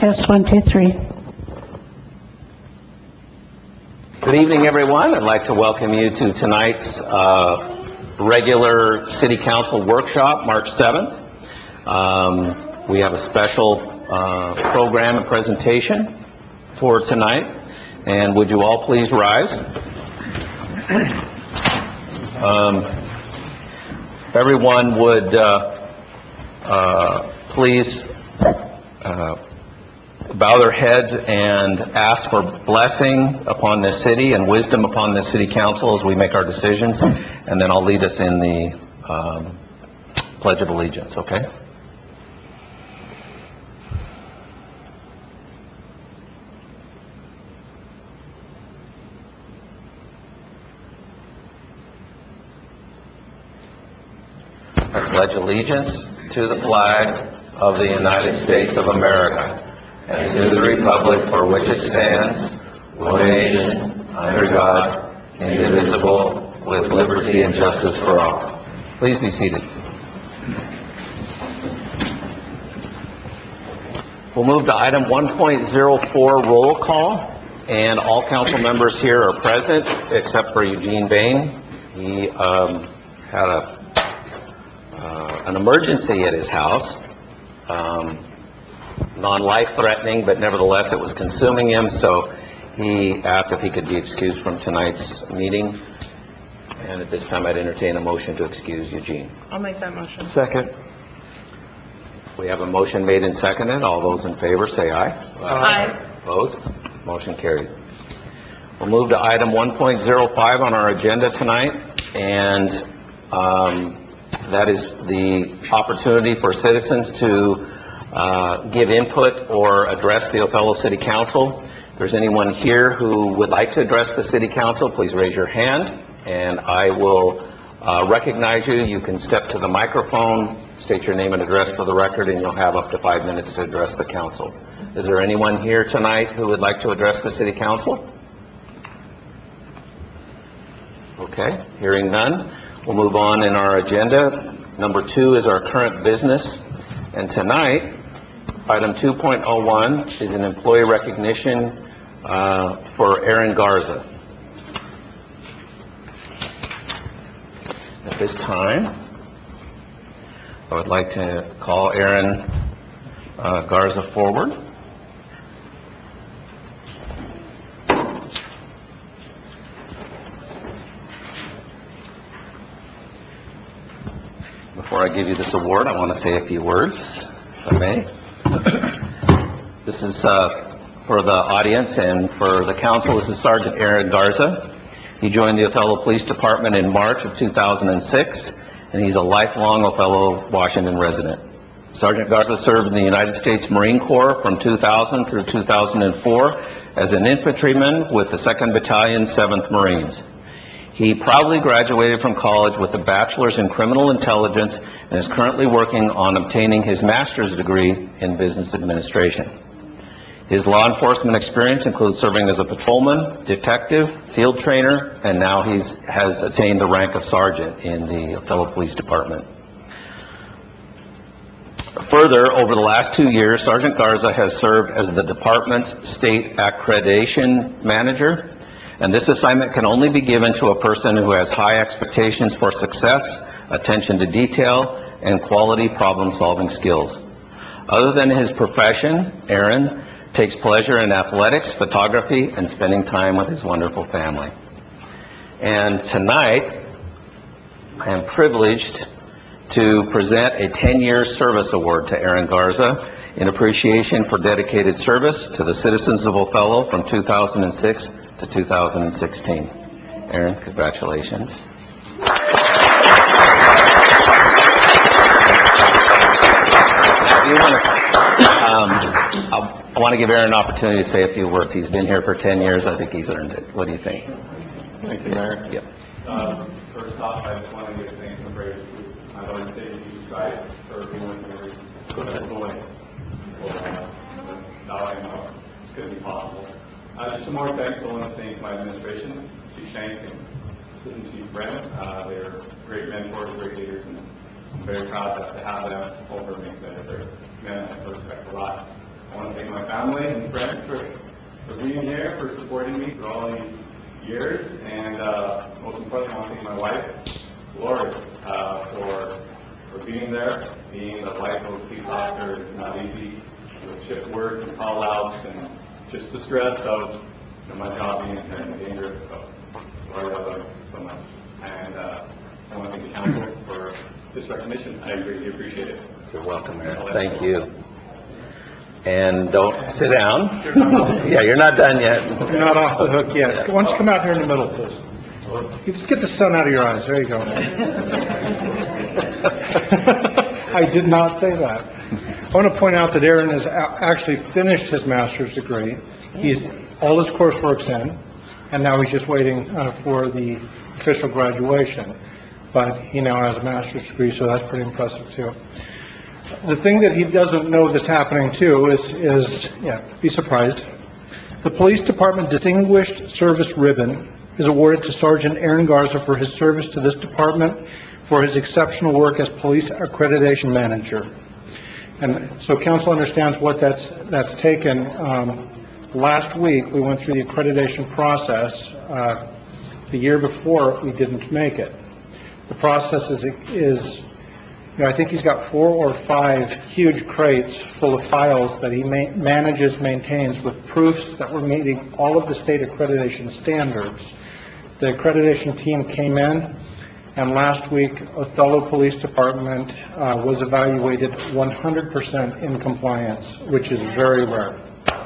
test 1, 2, 3. Good evening, everyone. I'd like to welcome you to tonight's regular City Council workshop, March 7th. We have a special program and presentation for tonight. And would you all please rise? Everyone would please bow their heads and ask for blessing upon this city and wisdom upon this City Council as we make our decisions, and then I'll lead us in the Pledge of Allegiance, okay? I pledge allegiance to the flag of the United States of America and to the republic for which it stands, one nation, under God, indivisible, with liberty and justice for all. Please be seated. We'll move to item 1.04, roll call, and all council members here are present except for Eugene Bain. He had an emergency at his house, non-life-threatening, but nevertheless it was consuming him, so he asked if he could be excused from tonight's meeting. And at this time, I'd entertain a motion to excuse Eugene. I'll make that motion. Second. We have a motion made and seconded. All those in favor say aye. Aye. Opposed? Motion carried. We'll move to item 1.05 on our agenda tonight, and that is the opportunity for citizens to give input or address the Othello City Council. If there's anyone here who would like to address the City Council, please raise your hand, and I will recognize you. You can step to the microphone, state your name and address for the record, and you'll have up to 5 minutes to address the council. Is there anyone here tonight who would like to address the City Council? Okay, hearing none. We'll move on in our agenda. Number 2 is our current business. And tonight, item 2.01 is an employee recognition for Aaron Garza. At this time, I would like to call Aaron Garza forward. Before I give you this award, I want to say a few words, if I may. This is for the audience and for the council. This is Sergeant Aaron Garza. He joined the Othello Police Department in March of 2006, and he's a lifelong Othello, Washington resident. Sergeant Garza served in the United States Marine Corps from 2000 through 2004 as an infantryman with the 2nd Battalion, 7th Marines. He proudly graduated from college with a bachelor's in criminal intelligence and is currently working on obtaining his master's degree in business administration. His law enforcement experience includes serving as a patrolman, detective, field trainer, and now he has attained the rank of sergeant in the Othello Police Department. Further, over the last 2 years, Sergeant Garza has served as the department's state accreditation manager. And this assignment can only be given to a person who has high expectations for success, attention to detail, and quality problem-solving skills. Other than his profession, Aaron takes pleasure in athletics, photography, and spending time with his wonderful family. And tonight, I am privileged to present a 10-year service award to Aaron Garza in appreciation for dedicated service to the citizens of Othello from 2006 to 2016. Aaron, congratulations. I want to give Aaron an opportunity to say a few words. He's been here for 10 years. I think he's earned it. What do you think? Thank you, Mayor. Yep. First off, I just want to give thanks and praise to my Lord and Savior Jesus Christ for being with me every boy. Now I know it's going to be possible. Just some more thanks. I want to thank my administration, Chief Shank and Assistant Chief Brennan. They're great mentors, great leaders, and I'm very proud to have them over me. They're men I respect a lot. I want to thank my family and friends for being here, for supporting me through all these years, and most importantly, I want to thank my wife, Lori, for being there. Being the wife of a police officer is not easy, with shift work and call-outs and just the stress of my job being inherently dangerous. So, Lori, I love you so much. And I want to thank the council for this recognition. I really appreciate it. You're welcome, Aaron. Thank you. And don't sit down. Yeah, you're not done yet. You're not off the hook yet. Why don't you come out here in the middle, please? You just get the sun out of your eyes. There you go. I did not say that. I want to point out that Aaron has actually finished his master's degree. All his coursework's in, and now he's just waiting for the official graduation. But he now has a master's degree, so that's pretty impressive too. The thing that he doesn't know that's happening too is be surprised. The Police Department Distinguished Service Ribbon is awarded to Sergeant Aaron Garza for his service to this department for his exceptional work as Police Accreditation Manager. And so council understands what that's taken. Last week, we went through the accreditation process. The year before, we didn't make it. The process is I think he's got 4 or 5 huge crates full of files that he maintains with proofs that we're meeting all of the state accreditation standards. The accreditation team came in, and last week, Othello Police Department was evaluated 100% in compliance, which is very rare.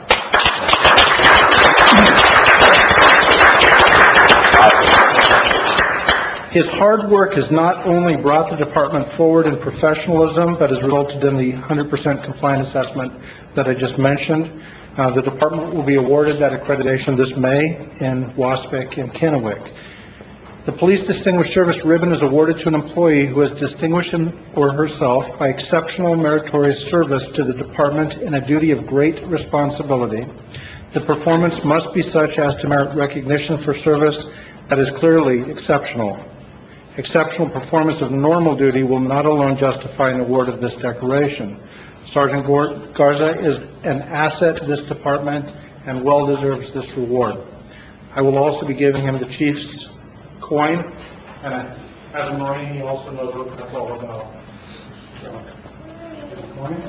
His hard work has not only brought the department forward in professionalism, but has resulted in the 100% compliant assessment that I just mentioned. The department will be awarded that accreditation this May in Waspik and Kennewick. The Police Distinguished Service Ribbon is awarded to an employee who has distinguished him or herself by exceptional meritorious service to the department in a duty of great responsibility. The performance must be such as to merit recognition for service that is clearly exceptional. Exceptional performance of normal duty will not alone justify an award of this decoration. Sergeant Garza is an asset to this department and well deserves this reward. I will also be giving him the Chief's coin, and as a Marine, he also knows what that's all about. So, the coin.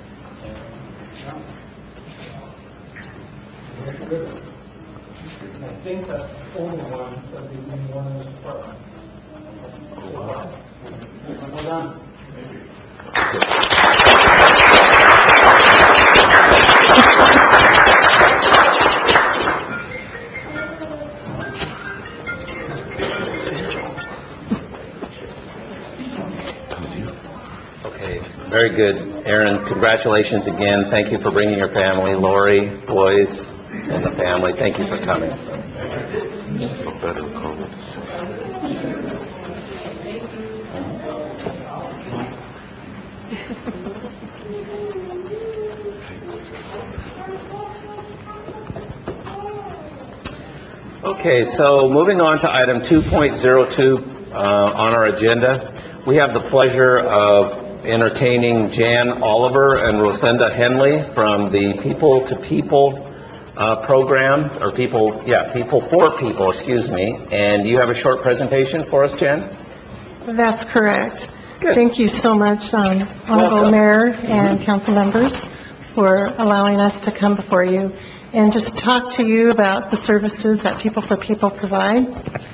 Very good. I think that's the only one that we won in this department. Well done. Okay, very good. Aaron, congratulations again. Thank you for bringing your family, Lori, boys, and the family. Thank you for coming. Okay, so moving on to item 2.02 on our agenda, we have the pleasure of entertaining Jan Oliver and Rosenda Henley from the People to People program, or People for People, excuse me. And you have a short presentation for us, Jan? That's correct. Good. Thank you so much, Honorable Welcome. Mayor and council members, for allowing us to come before you and just talk to you about the services that People for People provide.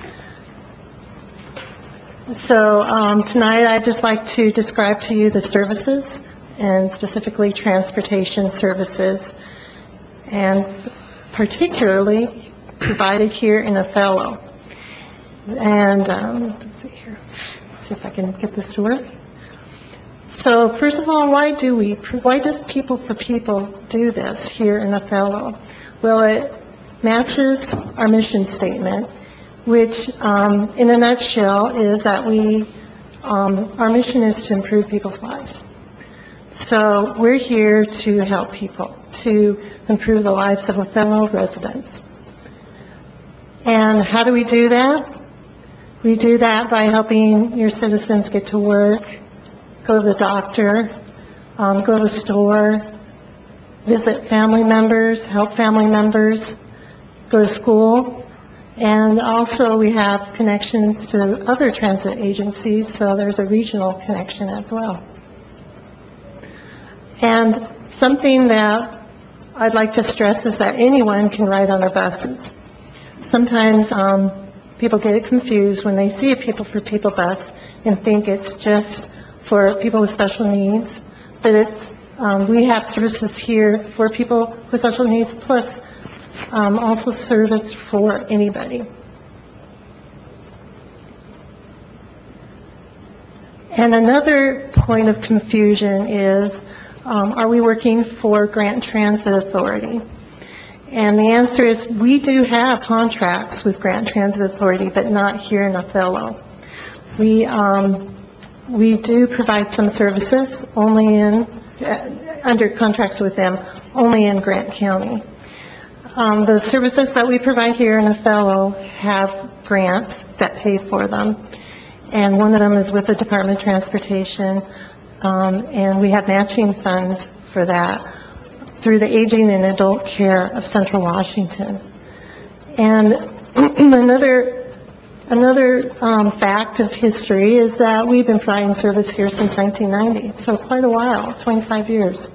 So tonight I'd just like to describe to you the services, and specifically transportation services, and particularly provided here in Othello. And let's see here, see if I can get this to work. So first of all, why does People for People do this here in Othello? Well, it matches our mission statement, which in a nutshell is that our mission is to improve people's lives. So we're here to help people, to improve the lives of Othello residents. And how do we do that? We do that by helping your citizens get to work, go to the doctor, go to the store, visit family members, help family members go to school. And also we have connections to other transit agencies, so there's a regional connection as well. And something that I'd like to stress is that anyone can ride on our buses. Sometimes people get confused when they see a People for People bus and think it's just for people with special needs, but we have services here for people with special needs, plus also service for anybody. And another point of confusion is, are we working for Grant Transit Authority? And the answer is, we do have contracts with Grant Transit Authority, but not here in Othello. We do provide some services only under contracts with them, only in Grant County. The services that we provide here in Othello have grants that pay for them, and one of them is with the Department of Transportation, and we have matching funds for that through the Aging and Adult Care of Central Washington. And another fact of history is that we've been providing service here since 1990, so quite a while, 25 years.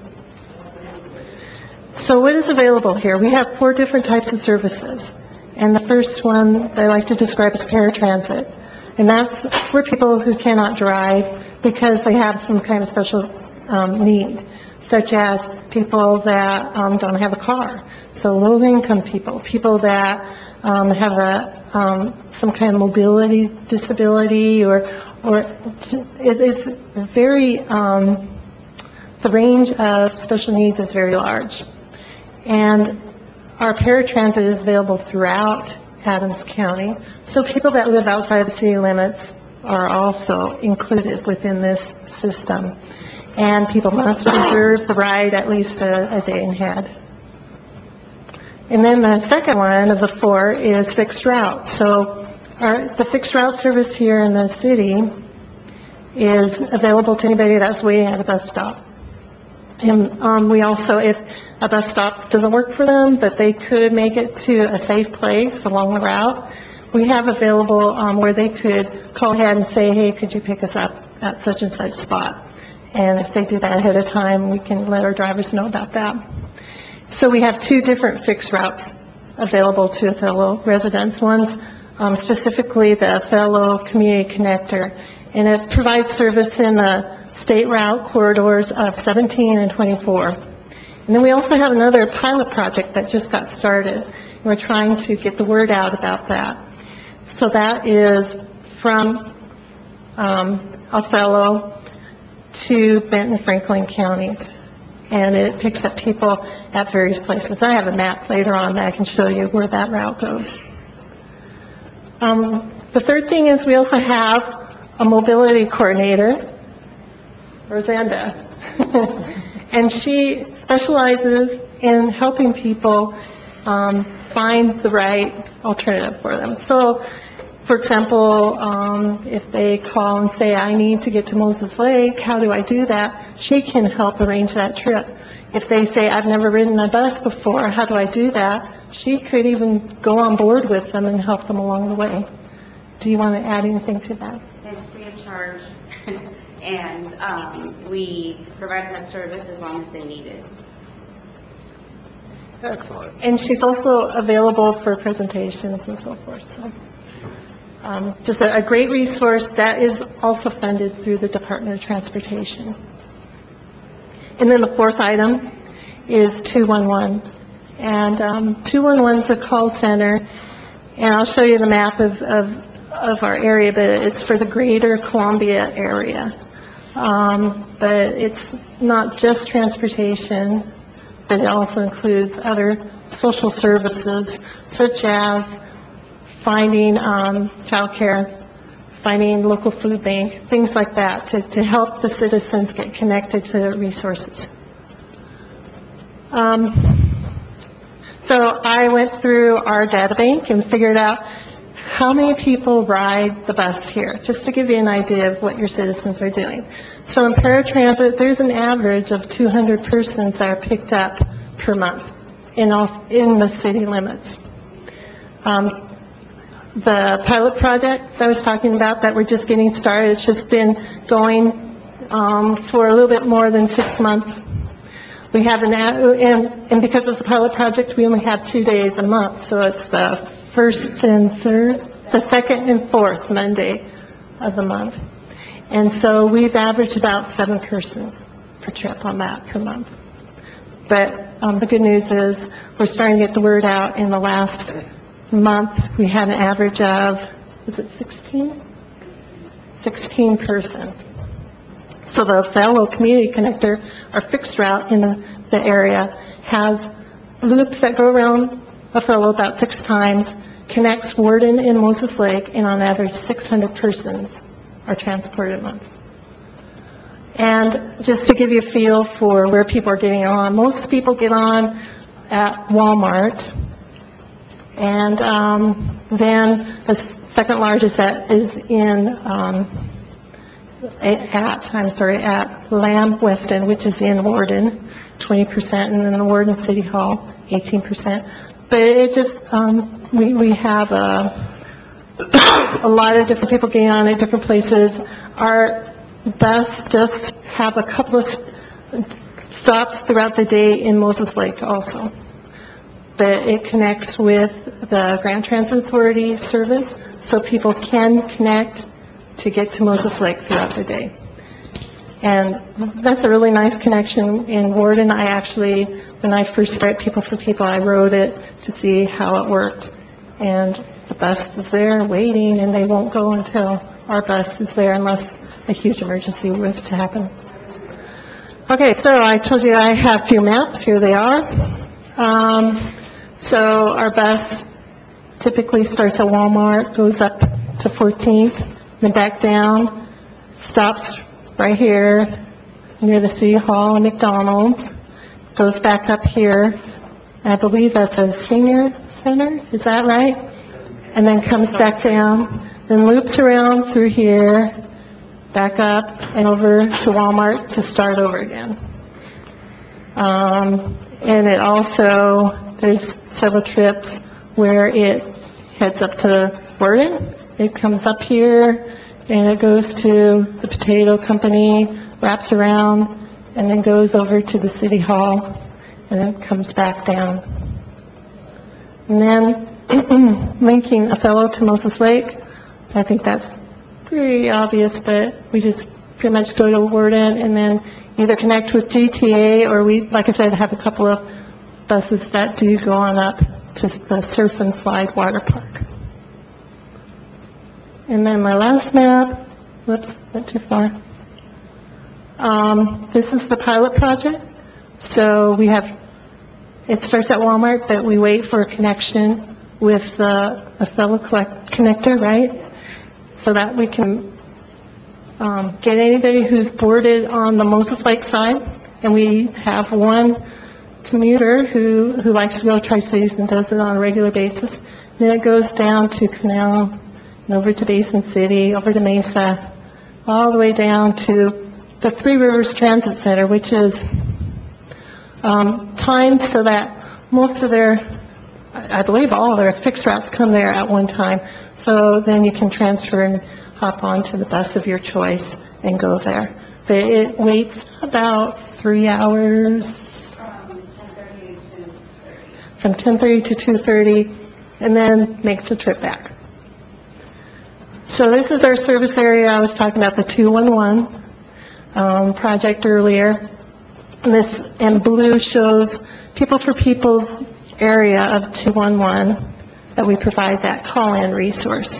So what is available here? We have 4 different types of services. And the first one that I like to describe is paratransit. And that's for people who cannot drive because they have some kind of special need, such as people that don't have a car. So low-income people, people that have some kind of mobility disability, or it is very, the range of special needs is very large. And our paratransit is available throughout Adams County. So people that live outside the city limits are also included within this system. And people must reserve the ride at least a day ahead. And then the second one of the 4 is fixed route. So the fixed route service here in the city is available to anybody that's waiting at a bus stop. And we also, if a bus stop doesn't work for them, but they could make it to a safe place along the route, we have available where they could call ahead and say, hey, could you pick us up at such and such spot? And if they do that ahead of time, we can let our drivers know about that. So we have 2 different fixed routes available to Othello residents. One's specifically the Othello Community Connector, and it provides service in the state route corridors of 17 and 24. And then we also have another pilot project that just got started. We're trying to get the word out about that. So that is from Othello to Benton, Franklin counties. And it picks up people at various places. I have a map later on that I can show you where that route goes. The third thing is we also have a mobility coordinator, Rosanda, and she specializes in helping people find the right alternative for them. So, for example, if they call and say, I need to get to Moses Lake, how do I do that? She can help arrange that trip. If they say, I've never ridden a bus before, how do I do that? She could even go on board with them and help them along the way. Do you want to add anything to that? It's free of charge, and we provide that service as long as they need it. Excellent. And she's also available for presentations and so forth. So, just a great resource that is also funded through the Department of Transportation. And then the 4th item is 211. And 211 is a call center, and I'll show you the map of our area, but it's for the greater Columbia area. But it's not just transportation, but it also includes other social services, such as finding childcare, finding local food bank, things like that, to help the citizens get connected to resources. So I went through our data bank and figured out how many people ride the bus here, just to give you an idea of what your citizens are doing. So in paratransit, there's an average of 200 persons that are picked up per month in the city limits. The pilot project that I was talking about that we're just getting started, it's just been going for a little bit more than 6 months. We have and because it's a pilot project, we only have 2 days a month, so it's the first and third, the second and fourth Monday of the month. And so we've averaged about 7 persons per trip on that per month. But the good news is we're starting to get the word out. In the last month, we had an average of, was it 16? 16 persons. So the Othello Community Connector, our fixed route in the area, has loops that go around Othello about 6 times, connects Warden and Moses Lake, and on average 600 persons are transported a month. And just to give you a feel for where people are getting on, most people get on at Walmart, and then the second largest that is at Lamb Weston, which is in Warden, 20%, and then the Warden City Hall, 18%. But it just, we have a lot of different people getting on at different places. Our bus does have a couple of stops throughout the day in Moses Lake also. But it connects with the Grand Transit Authority service, so people can connect to get to Moses Lake throughout the day. And that's a really nice connection. In Warden, I actually, when I first started People for People, I wrote it to see how it worked. And the bus is there waiting, and they won't go until our bus is there unless a huge emergency was to happen. Okay, so I told you I have a few maps. Here they are. So our bus typically starts at Walmart, goes up to 14th, then back down, stops right here near the City Hall and McDonald's, goes back up here. I believe that's a senior center, is that right? And then comes back down, then loops around through here, back up and over to Walmart to start over again. And it also, there's several trips where it heads up to Warden. It comes up here, and it goes to the potato company, wraps around, and then goes over to the City Hall, and then comes back down. And then linking Othello to Moses Lake, I think that's pretty obvious, but we just pretty much go to Warden and then either connect with GTA, or we, like I said, have a couple of buses that do go on up to the Surf and Slide Water Park. And then my last map, whoops, went too far. This is the pilot project. So we have, it starts at Walmart, but we wait for a connection with the Othello connector, right? So that we can get anybody who's boarded on the Moses Lake side. And we have one commuter who likes to go to Tri-Cities and does it on a regular basis. Then it goes down to Canal, and over to Basin City, over to Mesa, all the way down to the Three Rivers Transit Center, which is timed so that most of their, I believe all their fixed routes come there at one time. So then you can transfer and hop onto the bus of your choice and go there. But it waits about 3 hours, from 10:30 to 2:30, and then makes the trip back. So this is our service area. I was talking about the 211 project earlier. And this in blue shows People for People's area of 211 that we provide that call-in resource.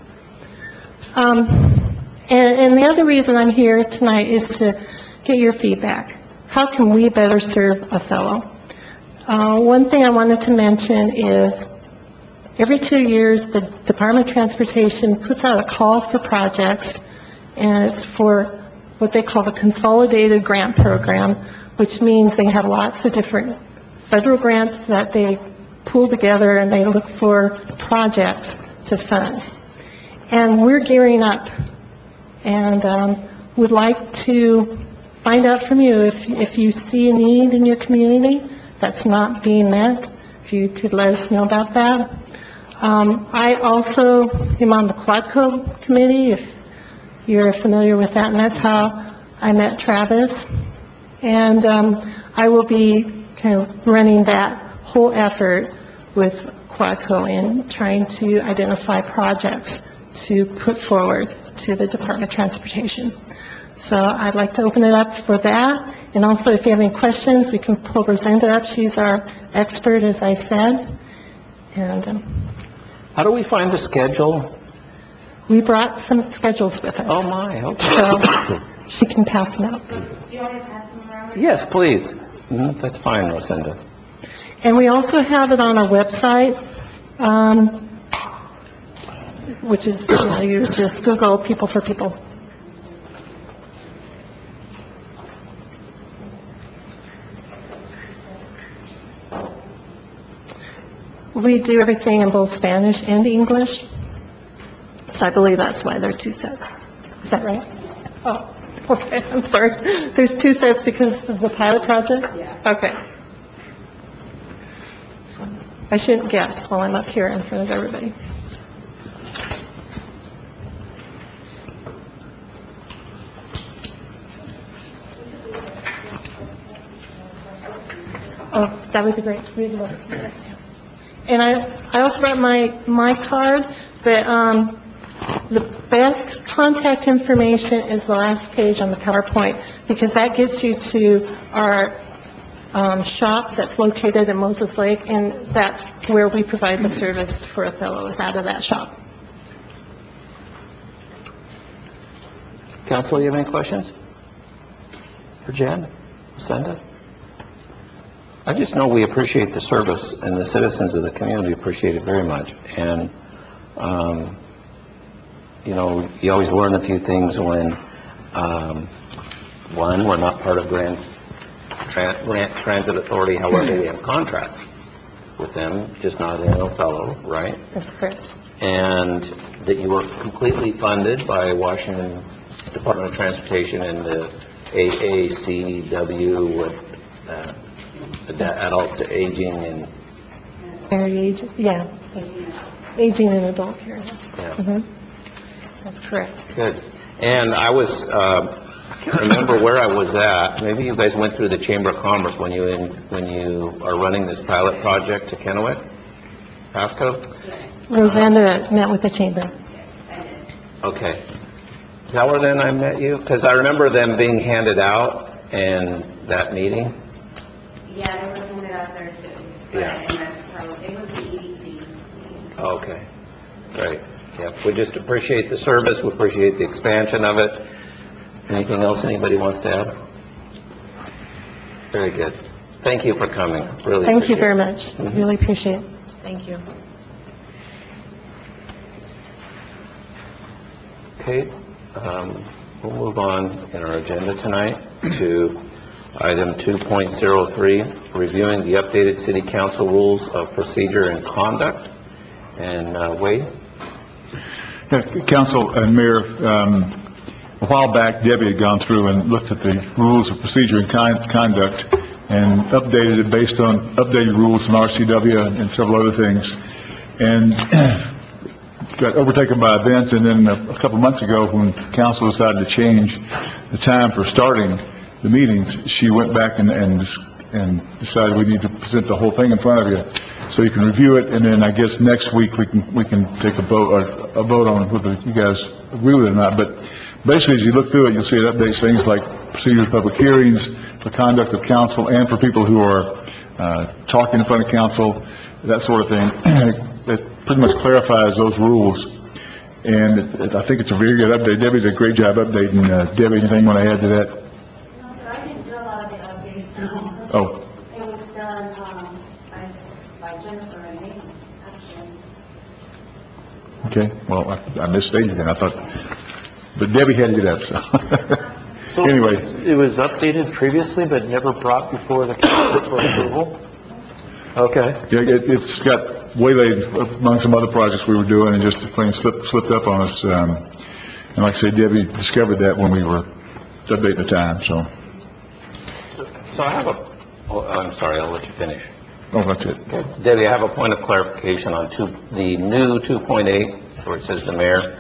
And the other reason I'm here tonight is to get your feedback. How can we better serve Othello? One thing I wanted to mention is every 2 years, the Department of Transportation puts out a call for projects, and it's for what they call the Consolidated Grant Program, which means they have lots of different federal grants that they pool together, and they look for projects to fund. And we're gearing up, and would like to find out from you if you see a need in your community that's not being met, if you could let us know about that. I also am on the Quadco committee, if you're familiar with that, and that's how I met Travis. And I will be kind of running that whole effort with Quadco and trying to identify projects to put forward to the Department of Transportation. So I'd like to open it up for that. And also, if you have any questions, we can pull Rosenda up. She's our expert, as I said. And How do we find the schedule? we brought some schedules with us. Oh, my, okay. So she can pass them out. Do you want me to pass them around? Yes, please. That's fine, Rosenda. And we also have it on our website, which is, you just Google People for People. We do everything in both Spanish and English, so I believe that's why there's two sets. Is that right? Oh, okay, I'm sorry. There's two sets because of the pilot project? Yeah. Okay. I shouldn't guess while I'm up here in front of everybody. Oh, that would be great. Read the books. And I also brought my card, but the best contact information is the last page on the PowerPoint, because that gets you to our shop that's located in Moses Lake, and that's where we provide the service for Othello, is out of that shop. Council, you have any questions for Jen? Rosenda? I just know we appreciate the service, and the citizens of the community appreciate it very much. And, you know, you always learn a few things when, one, we're not part of Grant Transit Authority, however, we have contracts with them, just not in Othello, right? That's correct. And that you were completely funded by Washington Department of Transportation and the AACW with adults aging and Very aging, yeah. Aging and adult care, yes. Yeah. Mhm. That's correct. good. And I was, I can't remember where I was at. Maybe you guys went through the Chamber of Commerce when you are running this pilot project to Kennewick, Pasco? Rosenda met with the chamber. Okay. Is that where then I met you? Because I remember them being handed out and that meeting. Yeah, they were handed out there too. Yeah. It was the EDC. Okay, great. Yep, we just appreciate the service, we appreciate the expansion of it. Anything else anybody wants to add? Very good. Thank you for coming, really Thank you appreciate very it. much. Really appreciate it. Thank you. Okay, we'll move on in our agenda tonight to item 2.03, reviewing the updated City Council Rules of Procedure and Conduct. And Wade? Yeah, Council and Mayor, a while back, Debbie had gone through and looked at the rules of procedure and conduct and updated it based on updated rules from RCW and several other things. And got overtaken by events, and then a couple months ago, when council decided to change the time for starting the meetings, she went back and decided we need to present the whole thing in front of you, so you can review it, and then I guess next week we can take a vote on whether you guys agree with it or not. But basically, as you look through it, you'll see it updates things like procedures, public hearings, the conduct of council, and for people who are talking in front of council, that sort of thing. It pretty much clarifies those rules, and I think it's a very good update. Debbie did a great job updating. Debbie, anything you want to add to that? No, sir, I didn't do a lot of the updates. Oh, It was done by Jennifer and me, actually. okay. Well, I misstated it. I thought, but Debbie had it up, so. So Anyways. it was updated previously, but never brought before the council for approval? Okay. Yeah, it's got waylaid among some other projects we were doing and just plain slipped up on us. And like I say, Debbie discovered that when we were updating the time, so. So I have I'm sorry, I'll let you finish. Oh, that's it. Debbie, I have a point of clarification on the new 2.8, where it says the mayor.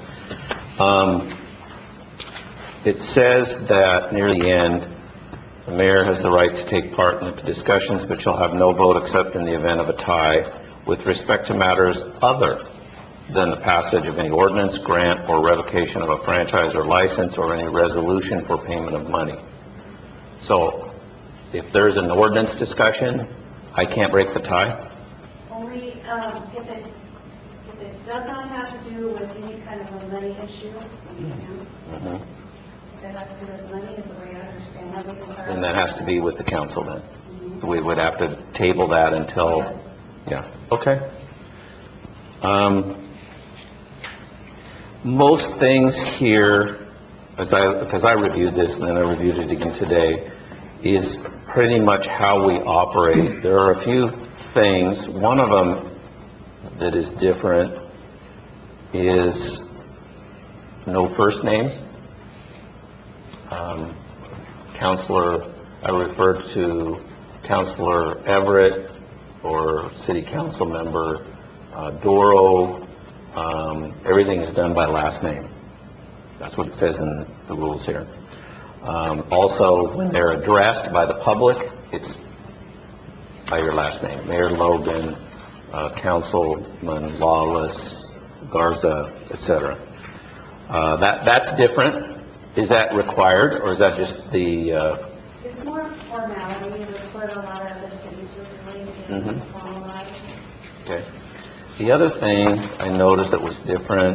It says that near the end, the mayor has the right to take part in the discussions, but shall have no vote except in the event of a tie with respect to matters other than the passage of any ordinance, grant, or revocation of a franchise or license, or any resolution for payment of money. So if there's an ordinance discussion, I can't break the tie? Only if it does not have to do with any kind of a money issue, you can. If it has to do with money, is the way I understand it. We can Then that has to be with the council then. Mhm. We would have to table that until, Yes. yeah, okay. Most things here, because I reviewed this and then I reviewed it again today, is pretty much how we operate. There are a few things. One of them that is different is no first names. Counselor, I referred to Counselor Everett or City Council Member Doro. Everything is done by last name. That's what it says in the rules here. Also, when they're addressed by the public, it's by your last name. Mayor Logan, Councilman Lawless, Garza, etc. That's different. Is that required, or is that just the, It's more formality. It's what a lot of other cities are doing to formalize. okay. The other thing I noticed that was different,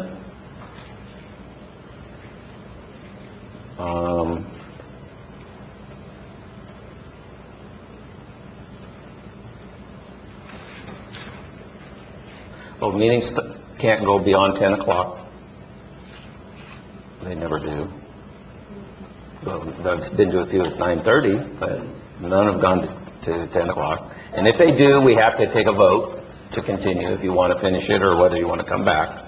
meetings can't go beyond 10 o'clock. They never do. Well, I've been to a few at 9:30, but none have gone to 10 o'clock. And if they do, we have to take a vote to continue if you want to finish it or whether you want to come back.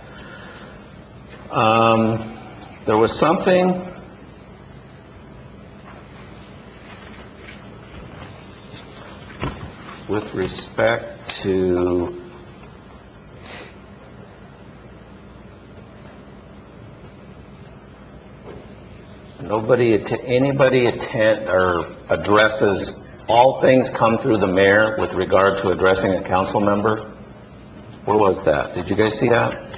There was something with respect to anybody attend or addresses, all things come through the mayor with regard to addressing a council member. Where was that? Did you guys see that?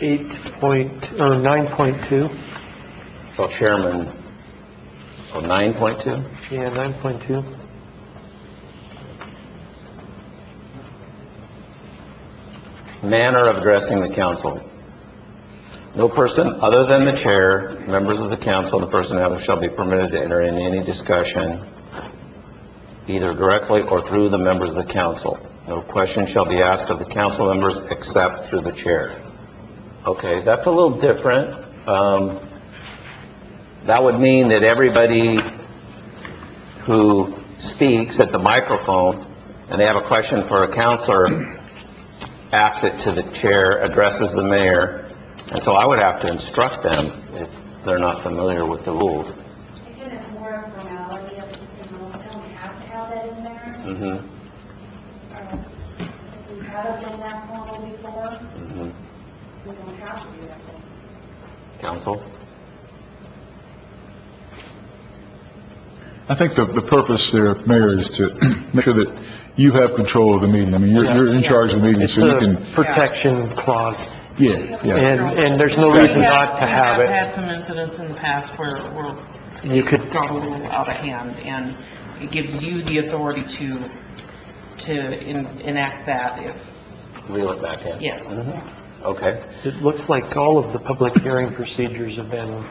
9.2. Oh, Chairman, 9.2? Yeah, 9.2. Manner of addressing the council. No person other than the chair, members of the council, and the person having shall be permitted to enter in any discussion, either directly or through the members of the council. No question shall be asked of the council members except through the chair. Okay, that's a little different. That would mean that everybody who speaks at the microphone and they have a question for a counselor asks it to the chair, addresses the mayor, and so I would have to instruct them if they're not familiar with the rules. Again, it's more a formality of, they don't have to have that in there. Mm-hmm. If we haven't been that formal before, Mm-hmm. we don't have to do that. Council? I think the purpose there, Mayor, is to make sure that you have control of the meeting. I mean, you're in charge of the meeting, It's so you a can, protection clause, yeah. and there's no reason not to have We have it. had some incidents in the past where You could, it got a little out of hand, and it gives you the authority to enact that if, Reel it back in? yes. Mhm. Okay. it looks like all of the public hearing procedures have been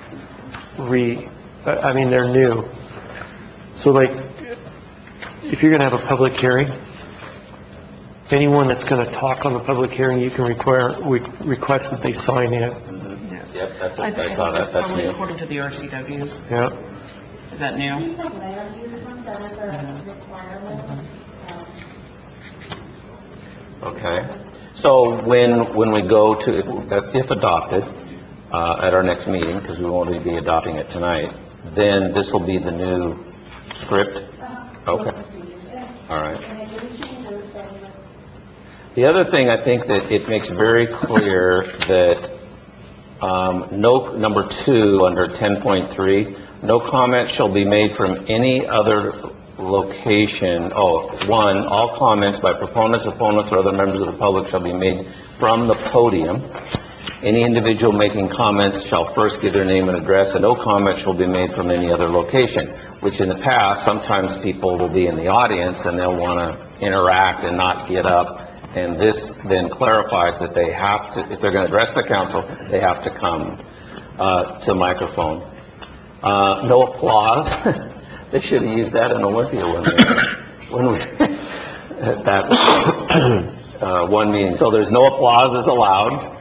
they're new. So like, if you're going to have a public hearing, anyone that's going to talk on the public hearing, you can request that they sign in. Yes. Yep, that's it. I I saw that. That's probably new. according to the RCWs. Yeah. Is that new? Even land use ones, that is a requirement. Okay. So when we go to, if adopted, at our next meeting, because we won't be adopting it tonight, then this will be the new script? Okay. All right. And if you change those, then The other thing, I think that it makes very clear that, number 2, under 10.3, no comment shall be made from any other location. 1, all comments by proponents, opponents, or other members of the public shall be made from the podium. Any individual making comments shall first give their name and address, and no comment shall be made from any other location, which in the past, sometimes people will be in the audience and they'll want to interact and not get up. And this then clarifies that they have to, if they're going to address the council, they have to come to the microphone. No applause. They should have used that in Olympia when we at that one meeting. So there's no applause is allowed,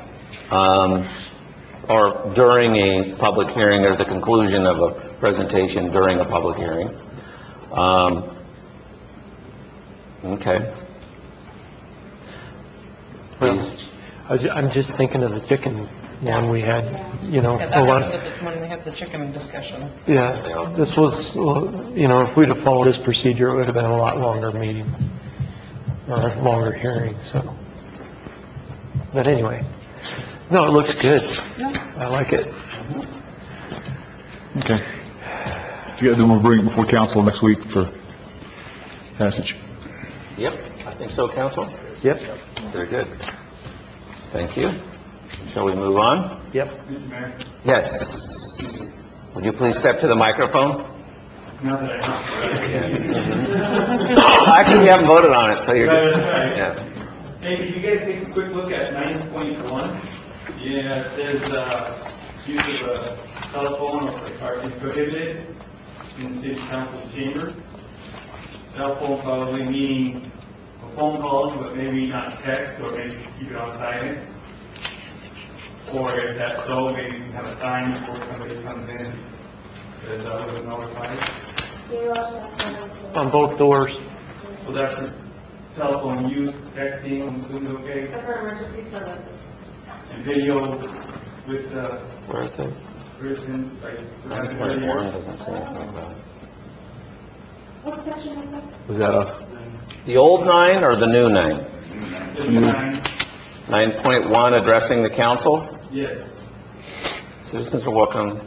or during a public hearing or the conclusion of a presentation during a public hearing. Okay. Please. I'm just thinking of the chicken one we had, Yeah, a that lot. happened when we had the chicken discussion. Yeah, this was, if we'd have followed this procedure, it would have been a lot longer meeting, or a longer hearing, so. But anyway, no, it looks good. I like it. Okay. Then we'll bring it before council next week for passage. Yep, I think so, council. Yep, Very good. Thank you. Shall we move on? yep. Mr. Mayor, Yes. Would you please step to the microphone? now that I Actually, we haven't voted on it, so you're good. That's right. Yeah. Hey, could you guys take a quick look at 9.1? Yeah, it says, use of a telephone are prohibited in the city council chamber. Cell phone probably meaning a phone call, but maybe not text, or maybe keep it on silent. Or if that's so, maybe you can have a sign before somebody comes in, that was notified. you also have to. On both doors. So that's for cell phone use, texting, I'm assuming, okay? Except for emergency services. And video with the Where it says? persons, like. 9.1 doesn't say anything about it. What section is that? Was that The old 9 or the new 9? Just nine, 9.1, addressing the council. yes. Citizens are welcome.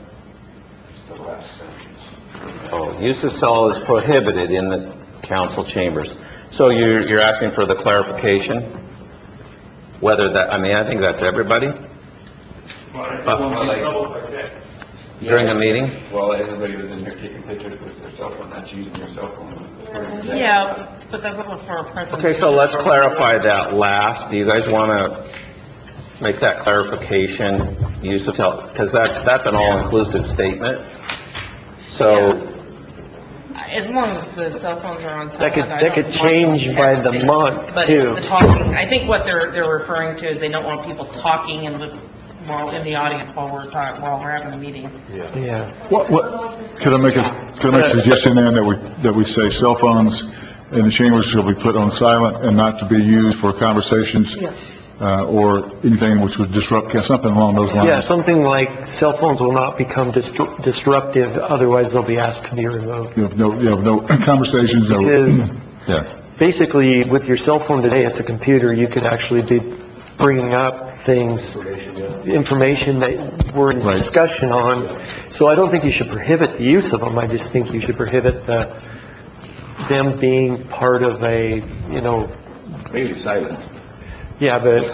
Use of cell is prohibited in the council chambers. So you're asking for the clarification? Whether that, I think that's everybody Well, I still want to be trouble like that. during a meeting? Well, everybody was in there taking pictures with their cell phone, that's using your cell phone. Yeah, but that wasn't for a presentation. Okay, so let's clarify that last. Do you guys want to make that clarification, use of cell, because that's an all-inclusive statement. So, As long as the cell phones are on silent. That could change by the month, But too. it's the talking, I think what they're referring to is they don't want people talking in the audience while we're having a meeting. Yeah. could I make a suggestion then that we say cell phones in the chambers shall be put on silent and not to be used for conversations? Or anything which would disrupt, something along those lines? Yeah, something like cell phones will not become disruptive, otherwise they'll be asked to be removed. No conversations, no. Because Yeah. basically, with your cell phone today, it's a computer, you could actually be bringing up things, information that we're in Right. discussion on. So I don't think you should prohibit the use of them, I just think you should prohibit them being part of a, Maybe silence. yeah, but,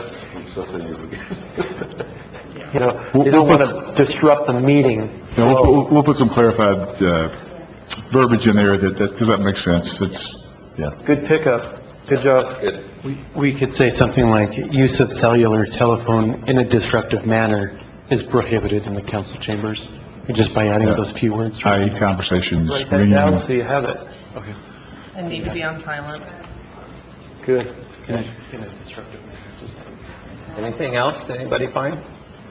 you don't want to disrupt the meeting. We'll put some clarified verbiage in there because that makes sense. Good pickup, good job. We could say something like, use of cellular telephone in a disruptive manner is prohibited in the council chambers, just by adding Yeah. those few words. I.e. conversations. Write that down so you have it. Okay. And need to be on silent. Good. In a disruptive manner, just like. anything else? Anybody find?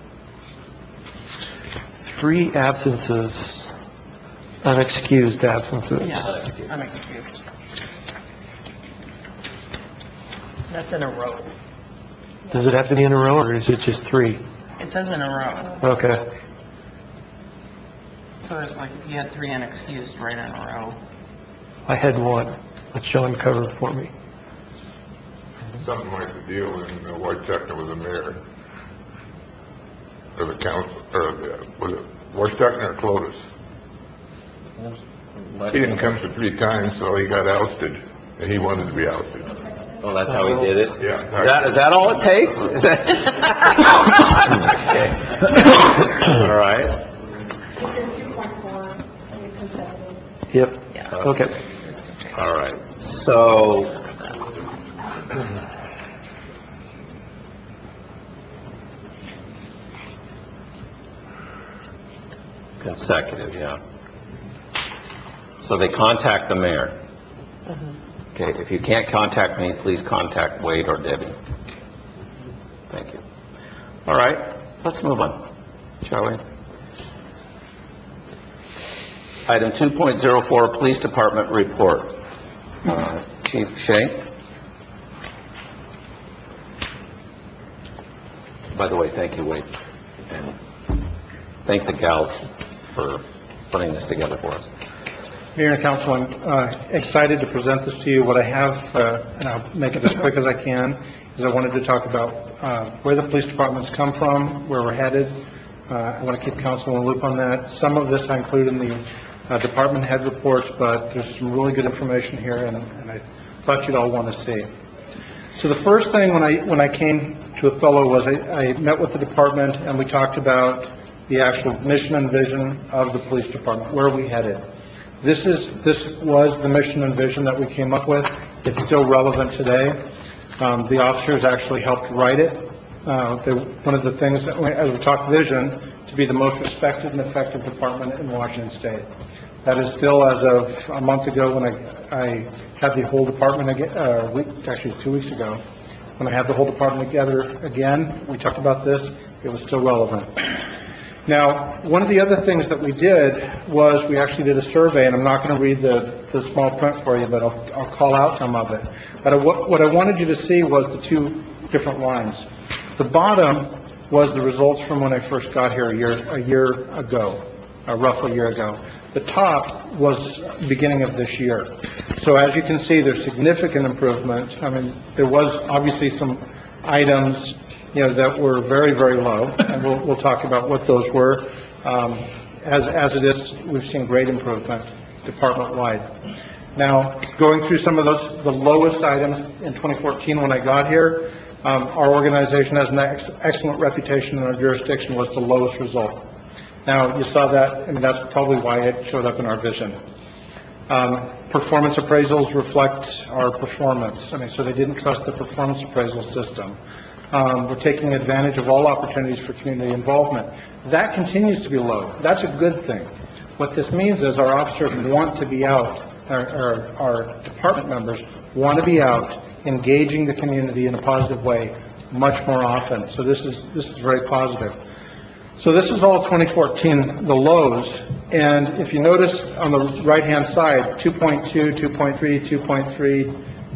3 absences, unexcused absences. Yeah, unexcused. That's in a row. Does it have to be in a row, or is it just 3? It says in a row. Okay. So it's like if you had 3 unexcused right in a row. I had 1, but Sean covered for me. Something like the deal in Washington with the mayor, or the council, or was it Washington or Clovis? He didn't come for 3 times, so he got ousted, and he wanted to be ousted. Oh, that's how he did it? Yeah. Is that all it takes? Is that? Okay. All right. It's in 2.4, it's consecutive. Yep. Yeah. Okay. All right. So, consecutive, yeah. So they contact the mayor. Okay, if you can't contact me, please contact Wade or Debbie. Thank you. All right, let's move on, shall we? Item 2.04, Police Department Report. Chief Shea? By the way, thank you, Wade. And thank the gals for putting this together for us. Mayor and Council, I'm excited to present this to you. What I have, and I'll make it as quick as I can, is I wanted to talk about where the police departments come from, where we're headed. I want to keep council in the loop on that. Some of this I include in the department head reports, but there's some really good information here, and I thought you'd all want to see. So the first thing when I came to Othello was I met with the department, and we talked about the actual mission and vision of the police department, where are we headed. This was the mission and vision that we came up with. It's still relevant today. The officers actually helped write it. One of the things, as we talk vision, to be the most respected and effective department in Washington State. That is still, as of a month ago, when I had the whole department again, actually 2 weeks ago, when I had the whole department together again, we talked about this. It was still relevant. Now, one of the other things that we did was we actually did a survey, and I'm not going to read the small print for you, but I'll call out some of it. But what I wanted you to see was the 2 different lines. The bottom was the results from when I first got here a year ago, roughly a year ago. The top was beginning of this year. So as you can see, there's significant improvement. I mean, there was obviously some items that were very, very low, and we'll talk about what those were. As it is, we've seen great improvement department-wide. Now, going through some of the lowest items in 2014 when I got here, our organization has an excellent reputation in our jurisdiction, was the lowest result. Now, you saw that, and that's probably why it showed up in our vision. Performance appraisals reflect our performance. I mean, so they didn't trust the performance appraisal system. We're taking advantage of all opportunities for community involvement. That continues to be low. That's a good thing. What this means is our officers want to be out, our department members want to be out engaging the community in a positive way much more often. So this is very positive. So this is all 2014, the lows. And if you notice on the right-hand side, 2.2, 2.3, 2.3,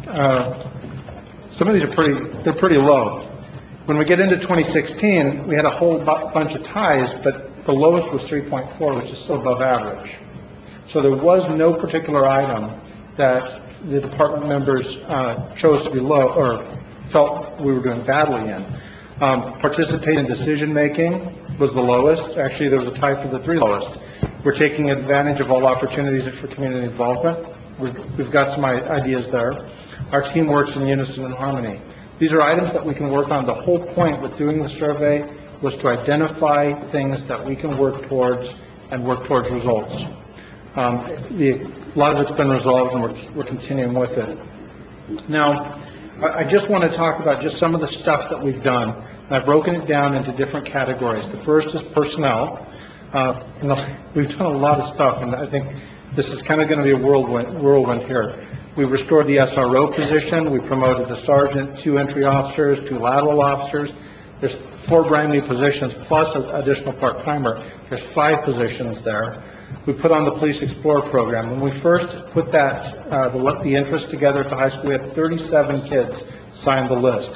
some of these are pretty low. When we get into 2016, we had a whole bunch of ties, but the lowest was 3.4, which is still above average. So there was no particular item that the department members chose to be low or felt we were doing badly in. Participate in decision-making was the lowest. Actually, there was a tie for the 3 lowest. We're taking advantage of all opportunities for community involvement. We've got some ideas there. Our team works in unison and harmony. These are items that we can work on. The whole point with doing the survey was to identify things that we can work towards and work towards results. A lot of it's been resolved, and we're continuing with it. Now, I just want to talk about just some of the stuff that we've done. And I've broken it down into different categories. The first is personnel. We've done a lot of stuff, and I think this is kind of going to be a whirlwind here. We restored the SRO position. We promoted a sergeant, 2 entry officers, 2 lateral officers. There's 4 brand new positions plus an additional part-timer. There's 5 positions there. We put on the Police Explorer program. When we first put that, the interest together at the high school, we had 37 kids sign the list.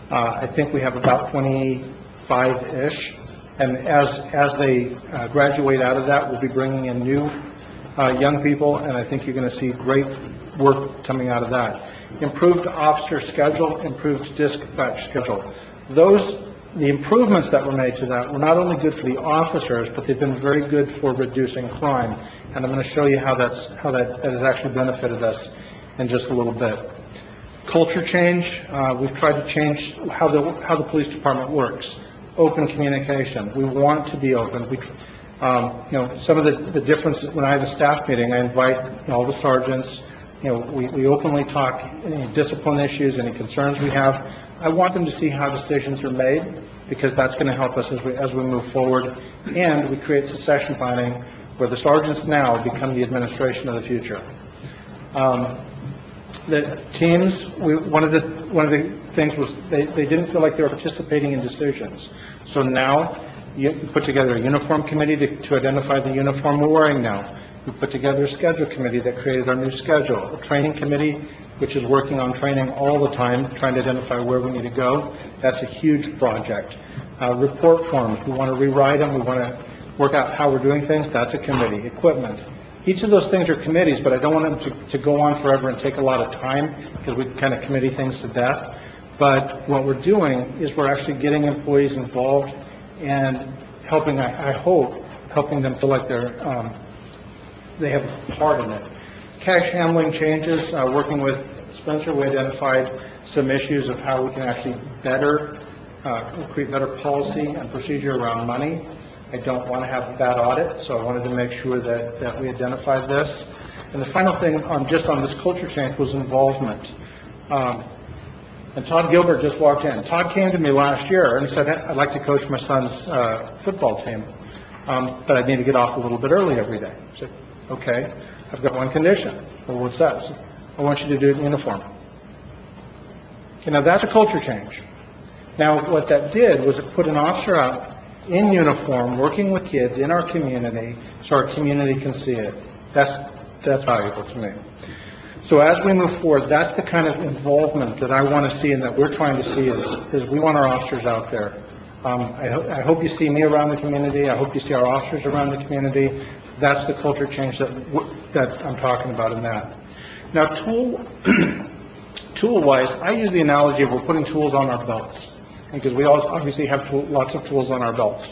I think we have about 25-ish. And as they graduate out of that, we'll be bringing in new young people, and I think you're going to see great work coming out of that. Improved officer schedule, improved dispatch schedule. The improvements that were made to that were not only good for the officers, but they've been very good for reducing crime. And I'm going to show you how that has actually benefited us in just a little bit. Culture change. We've tried to change how the police department works. Open communication. We want to be open. Some of the difference when I have a staff meeting, I invite all the sergeants. We openly talk any discipline issues, any concerns we have. I want them to see how decisions are made, because that's going to help us as we move forward. And we create succession planning where the sergeants now become the administration of the future. The teams, one of the things was they didn't feel like they were participating in decisions. So now you put together a uniform committee to identify the uniform we're wearing now. We put together a schedule committee that created our new schedule. A training committee, which is working on training all the time, trying to identify where we need to go. That's a huge project. Report forms, we want to rewrite them. We want to work out how we're doing things. That's a committee. Equipment. Each of those things are committees, but I don't want them to go on forever and take a lot of time, because we kind of committee things to death. But what we're doing is we're actually getting employees involved and helping, I hope, helping them feel like they have a part in it. Cash handling changes. Working with Spencer, we identified some issues of how we can actually create better policy and procedure around money. I don't want to have a bad audit, so I wanted to make sure that we identified this. And the final thing on this culture change was involvement. And Todd Gilbert just walked in. Todd came to me last year and he said, I'd like to coach my son's football team, but I need to get off a little bit early every day. I said, okay, I've got one condition. Well, what's that? I said, I want you to do it in uniform. Now that's a culture change. Now what that did was it put an officer out in uniform, working with kids in our community, so our community can see it. That's valuable to me. So as we move forward, that's the kind of involvement that I want to see and that we're trying to see is we want our officers out there. I hope you see me around the community. I hope you see our officers around the community. That's the culture change that I'm talking about in that. Now, tool-wise, I use the analogy of we're putting tools on our belts, because we obviously have lots of tools on our belts.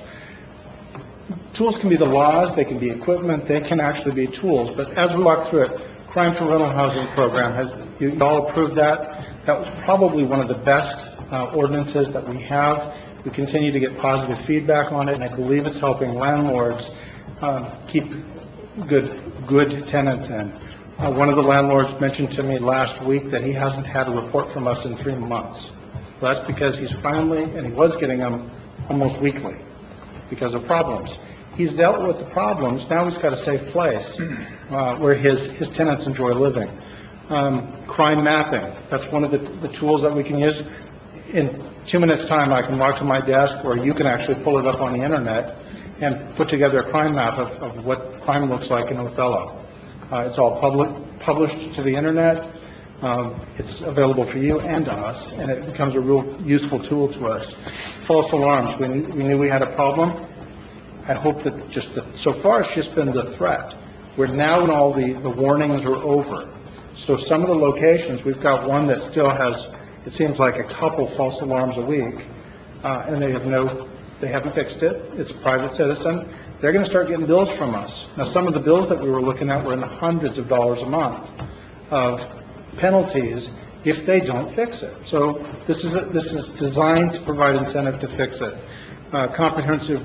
Tools can be the laws, they can be equipment, they can actually be tools. But as we walk through it, Crime for Rental Housing Program, you all approved that. That was probably one of the best ordinances that we have. We continue to get positive feedback on it, and I believe it's helping landlords keep good tenants in. One of the landlords mentioned to me last week that he hasn't had a report from us in 3 months. Well, that's because he was getting them almost weekly because of problems. He's dealt with the problems. Now he's got a safe place where his tenants enjoy living. Crime mapping. That's one of the tools that we can use. In 2 minutes' time, I can walk to my desk, or you can actually pull it up on the internet and put together a crime map of what crime looks like in Othello. It's all published to the internet. It's available for you and to us, and it becomes a real useful tool to us. False alarms. We knew we had a problem. I hope that so far it's just been the threat. We're now when all the warnings are over. So some of the locations, we've got one that still has, it seems like a couple false alarms a week, and they haven't fixed it. It's a private citizen. They're going to start getting bills from us. Now, some of the bills that we were looking at were in the hundreds of dollars a month of penalties if they don't fix it. So this is designed to provide incentive to fix it. Comprehensive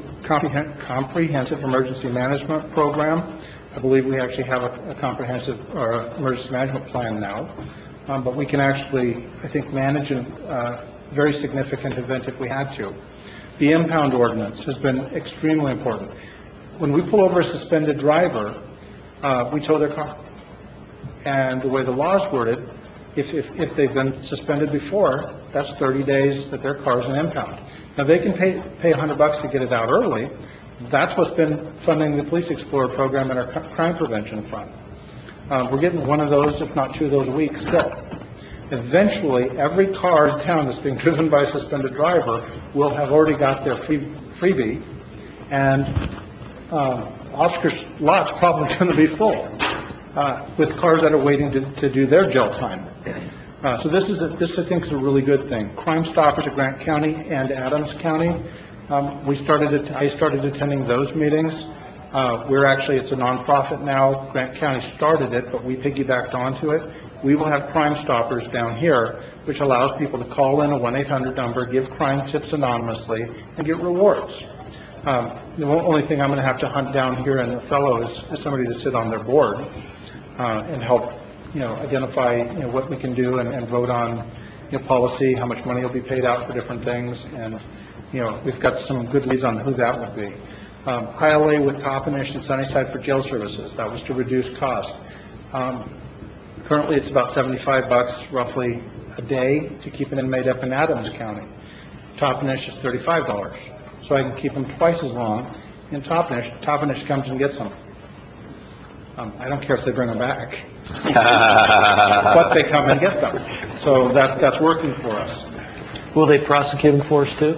emergency management program. I believe we actually have a comprehensive emergency management plan now, but we can actually, I think, manage a very significant event if we had to. The impound ordinance has been extremely important. When we pull over a suspended driver, we tow their car. And the way the law is worded, if they've been suspended before, that's 30 days that their car is an impound. Now, they can pay $100 to get it out early. That's what's been funding the Police Explorer program and our crime prevention fund. We're getting one of those, if not two of those a week still. Eventually, every car in town that's being driven by a suspended driver will have already got their freebie, and Oscar's lot's probably going to be full with cars that are waiting to do their jail time. So this I think is a really good thing. Crime Stoppers at Grant County and Adams County. I started attending those meetings. It's a nonprofit now. Grant County started it, but we piggybacked onto it. We will have Crime Stoppers down here, which allows people to call in a 1-800 number, give crime tips anonymously, and get rewards. The only thing I'm going to have to hunt down here in Othello is somebody to sit on their board and help, identify, what we can do and vote on, policy, how much money will be paid out for different things, and, we've got some good leads on who that would be. ILA with Toppenish and Sunnyside for jail services. That was to reduce cost. Currently, it's about $75 roughly a day to keep an inmate up in Adams County. Toppenish is $35. So I can keep them twice as long in Toppenish. Toppenish comes and gets them. I don't care if they bring them back, but they come and get them. So that's working for us. Will they prosecute them for us too?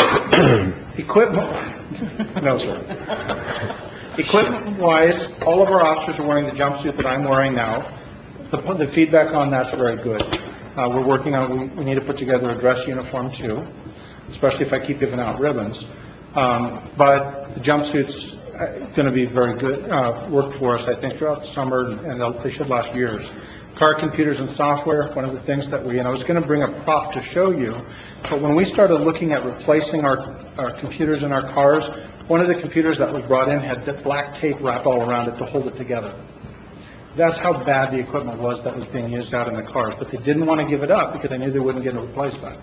Equipment, no sir. Equipment-wise, all of our officers are wearing the jumpsuit that I'm wearing now. The feedback on that's very good. We're working on, we need to put together a dress uniform too, especially if I keep giving out ribbons. But the jumpsuit's going to be very good work for us, I think, throughout the summer, and they should last years. Car computers and software, one of the things that I was going to bring a prop to show you, but when we started looking at replacing our computers in our cars, one of the computers that was brought in had the black tape wrapped all around it to hold it together. That's how bad the equipment was that was being used out in the cars, but they didn't want to give it up because they knew they wouldn't get a replacement.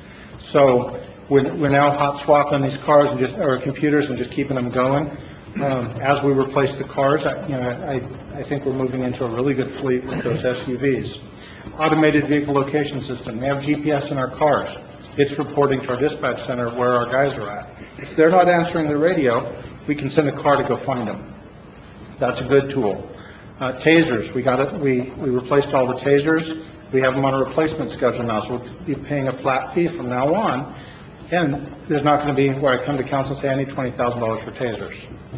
So we're now hot swapping these cars and or computers and just keeping them going. As we replace the cars, I think we're moving into a really good fleet with those SUVs. Automated vehicle location system. We have GPS in our cars. It's reporting to our dispatch center where our guys are at. If they're not answering the radio, we can send a car to go find them. That's a good tool. Tasers. We replaced all the tasers. We have them on a replacement schedule now, so we'll be paying a flat fee from now on. And there's not going to be where I come to council and say I need $20,000 for tasers.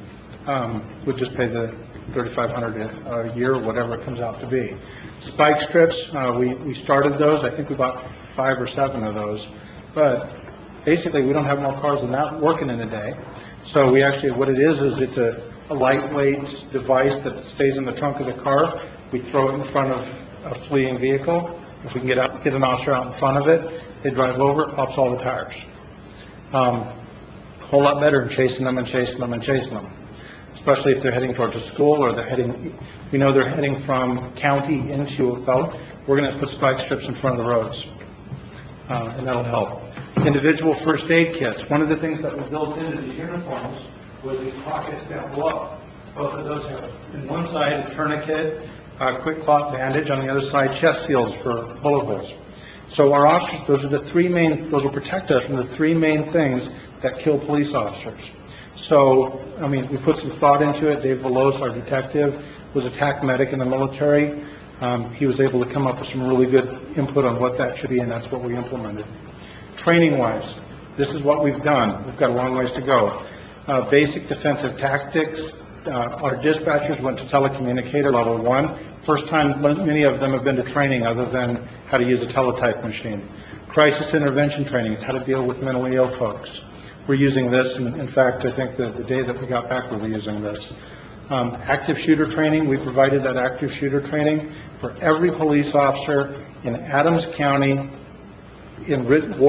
We'll just pay the $3,500 a year, or whatever it comes out to be. Spike strips. We started those. I think we bought 5 or 7 of those. But basically, we don't have more cars than that working in a day. So we actually, what it is it's a lightweight device that stays in the trunk of the car. We throw it in front of a fleeing vehicle. If we can get an officer out in front of it, they drive over, it pops all the tires. A whole lot better than chasing them, especially if they're heading towards a school or we know they're heading from county into Othello. We're going to put spike strips in front of the roads, and that'll help. Individual first aid kits. One of the things that we built into these uniforms was these pockets down below. Both of those have, on one side, a tourniquet, a quick clot bandage, on the other side, chest seals for bullet holes. So our officers, those will protect us from the 3 main things that kill police officers. So, we put some thought into it. Dave Velos, our detective, was a TAC medic in the military. He was able to come up with some really good input on what that should be, and that's what we implemented. Training-wise, this is what we've done. We've got a long ways to go. Basic defensive tactics. Our dispatchers went to telecommunicator level 1. First time many of them have been to training other than how to use a teletype machine. Crisis intervention training. It's how to deal with mentally ill folks. We're using this, and in fact, I think the day that we got back, we were using this. Active shooter training. We provided that active shooter training for every police officer in Adams County, in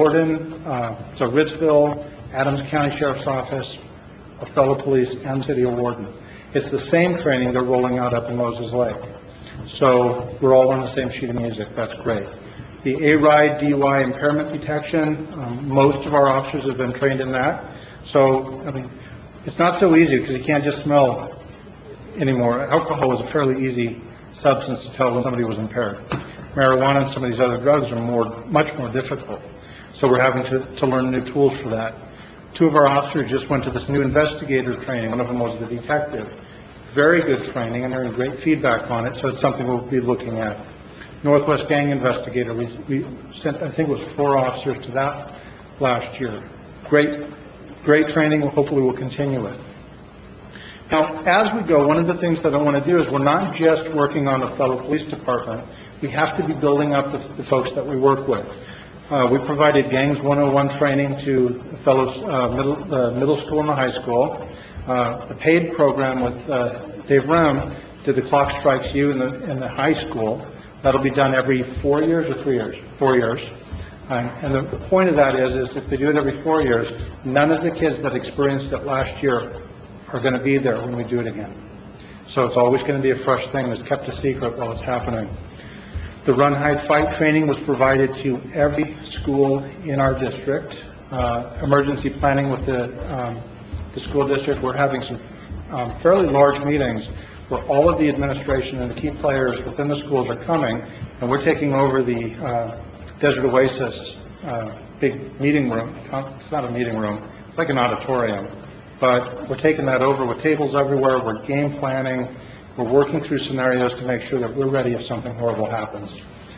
Ritzville, Adams County Sheriff's Office, Othello Police, and City of Warden. It's the same training they're rolling out up in Moses Lake. So we're all on the same sheet of music. That's great. The A-RIDE DUI impairment detection, most of our officers have been trained in that. So, it's not so easy because you can't just smell anymore. Alcohol is a fairly easy substance to tell when somebody was impaired. Marijuana and some of these other drugs are much more difficult. So we're having to learn new tools for that. 2 of our officers just went to this new investigator training. One of them was the detective. Very good training, and hearing great feedback on it, so it's something we'll be looking at. Northwest Gang Investigator, we sent, I think it was 4 officers to that last year. Great training, hopefully we'll continue it. Now, as we go, one of the things that I want to do is we're not just working on the fellow police department, we have to be building up the folks that we work with. We provided Gangs 101 training to the fellows, middle school and the high school. The paid program with Dave Rem did the Clock Strikes You in the high school. That'll be done every 4 years or 3 years? 4 years. And the point of that is if they do it every 4 years, none of the kids that experienced it last year are going to be there when we do it again. So it's always going to be a fresh thing that's kept a secret while it's happening. The Run, Hide, Fight training was provided to every school in our district. Emergency planning with the school district. We're having some fairly large meetings where all of the administration and the key players within the schools are coming, and we're taking over the Desert Oasis big meeting room. It's not a meeting room, it's like an auditorium, but we're taking that over with tables everywhere. We're game planning. We're working through scenarios to make sure that we're ready if something horrible happens.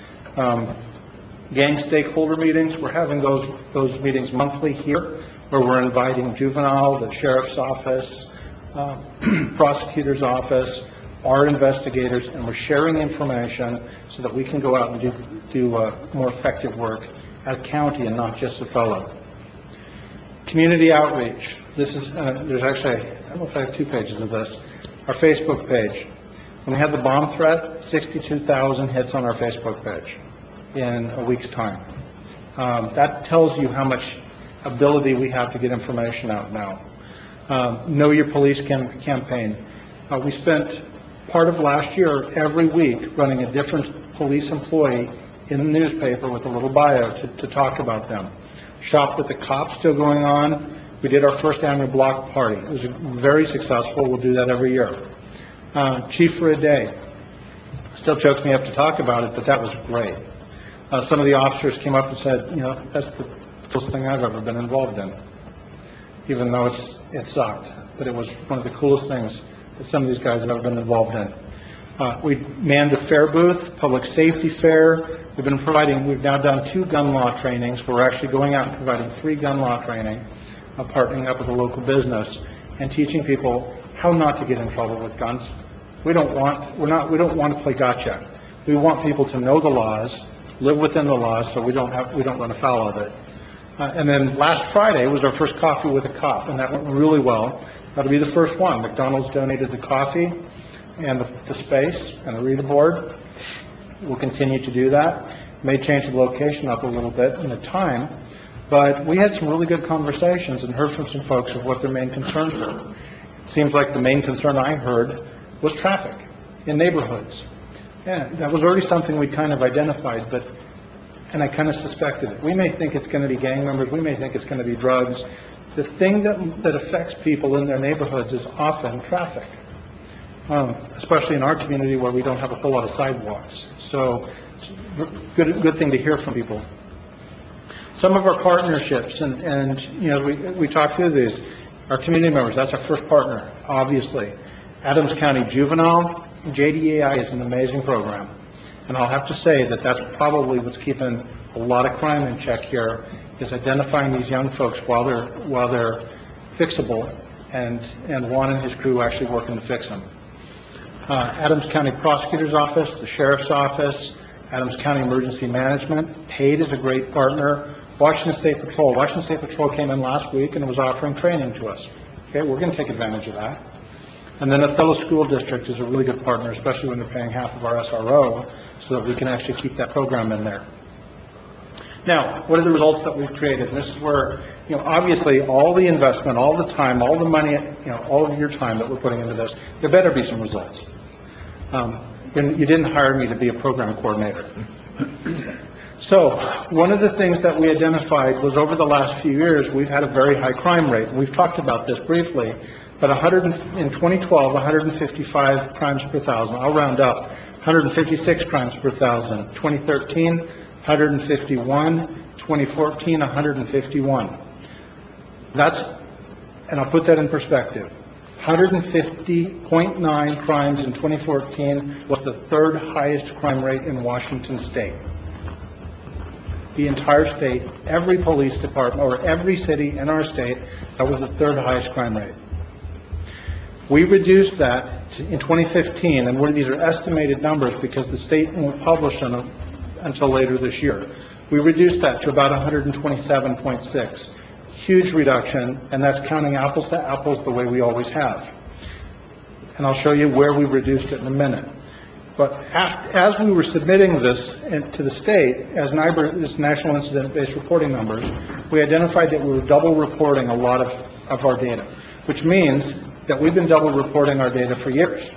Gang stakeholder meetings, we're having those meetings monthly here, where we're inviting juvenile, the sheriff's office, prosecutor's office, our investigators, and we're sharing information so that we can go out and do more effective work at county and not just a fellow. Community outreach. This is, there's actually, I don't know if I have 2 pages of this. Our Facebook page. When we had the bomb threat, 62,000 hits on our Facebook page in a week's time. That tells you how much ability we have to get information out now. Know Your Police campaign. We spent part of last year every week running a different police employee in the newspaper with a little bio to talk about them. Shop with the Cops still going on. We did our first annual block party. It was very successful. We'll do that every year. Chief for a Day. Still chokes me up to talk about it, but that was great. Some of the officers came up and said, you know, that's the coolest thing I've ever been involved in. Even though it sucked, but it was one of the coolest things that some of these guys have ever been involved in. We manned a fair booth, public safety fair. We've now done 2 gun law trainings. We're actually going out and providing free gun law training, partnering up with a local business and teaching people how not to get in trouble with guns. We don't want to play gotcha. We want people to know the laws, live within the laws, so we don't run afoul of it. And then last Friday was our first Coffee with a Cop, and that went really well. That'll be the first one. McDonald's donated the coffee and the space and the reader board. We'll continue to do that. May change the location up a little bit in the time, but we had some really good conversations and heard from some folks of what their main concerns were. It seems like the main concern I heard was traffic in neighborhoods. Yeah, that was already something we kind of identified, and I kind of suspected it. We may think it's going to be gang members. We may think it's going to be drugs. The thing that affects people in their neighborhoods is often traffic, especially in our community where we don't have a whole lot of sidewalks. So it's a good thing to hear from people. Some of our partnerships, and you know, we talked through these. Our community members, that's our first partner, obviously. Adams County Juvenile, JDAI is an amazing program. And I'll have to say that that's probably what's keeping a lot of crime in check here, is identifying these young folks while they're fixable, and Juan and his crew actually working to fix them. Adams County Prosecutor's Office, the Sheriff's Office, Adams County Emergency Management, PAID is a great partner. Washington State Patrol came in last week and was offering training to us. Okay, we're going to take advantage of that. And then Othello School District is a really good partner, especially when they're paying half of our SRO, so that we can actually keep that program in there. Now, what are the results that we've created? And this is where, you know, obviously all the investment, all the time, all the money, you know, all of your time that we're putting into this, there better be some results. You didn't hire me to be a program coordinator. So one of the things that we identified was over the last few years, we've had a very high crime rate. We've talked about this briefly, but in 2012, 155 crimes per thousand. I'll round up, 156 crimes per thousand. 2013, 151. 2014, 151. And I'll put that in perspective. 150.9 crimes in 2014 was the third highest crime rate in Washington State. The entire state, every police department, or every city in our state, that was the third highest crime rate. We reduced that in 2015, and these are estimated numbers because the state won't publish them until later this year. We reduced that to about 127.6. Huge reduction, and that's counting apples to apples the way we always have. And I'll show you where we reduced it in a minute. But as we were submitting this to the state, as NIBR, this National Incident-Based Reporting Numbers, we identified that we were double reporting a lot of our data, which means that we've been double reporting our data for years.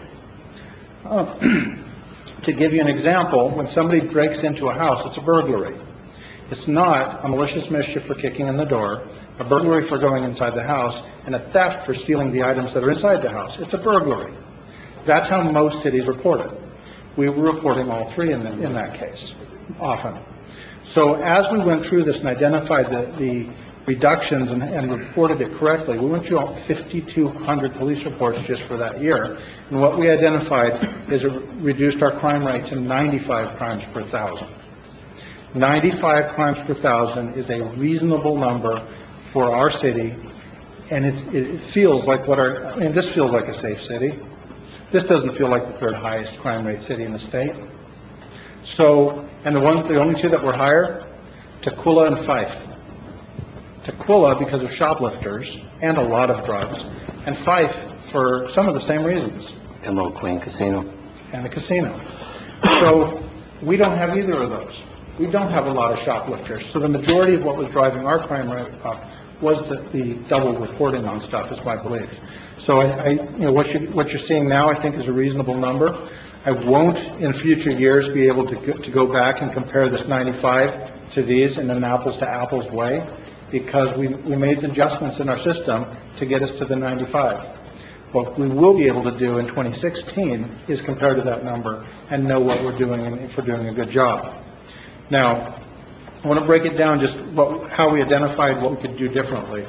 To give you an example, when somebody breaks into a house, it's a burglary. It's not a malicious mischief for kicking in the door, a burglary for going inside the house, and a theft for stealing the items that are inside the house. It's a burglary. That's how most cities report it. We were reporting all three in that case, often. So as we went through this and identified the reductions and reported it correctly, we went through 5,200 police reports just for that year. And what we identified is it reduced our crime rate to 95 crimes per 1,000. 95 crimes per 1,000 is a reasonable number for our city, and it feels like this feels like a safe city. This doesn't feel like the third highest crime rate city in the state. So, and the only two that were higher, Tukwila and Fife. Tukwila because of shoplifters and a lot of drugs, and Fife for some of the same reasons. And Little Queen Casino. And the casino. So we don't have either of those. We don't have a lot of shoplifters. So the majority of what was driving our crime rate up was the double reporting on stuff, is my belief. So what you're seeing now, I think, is a reasonable number. I won't in future years be able to go back and compare this 95 to these in an apples to apples way, because we made adjustments in our system to get us to the 95. What we will be able to do in 2016 is compare to that number and know what we're doing and if we're doing a good job. Now, I want to break it down just how we identified what we could do differently.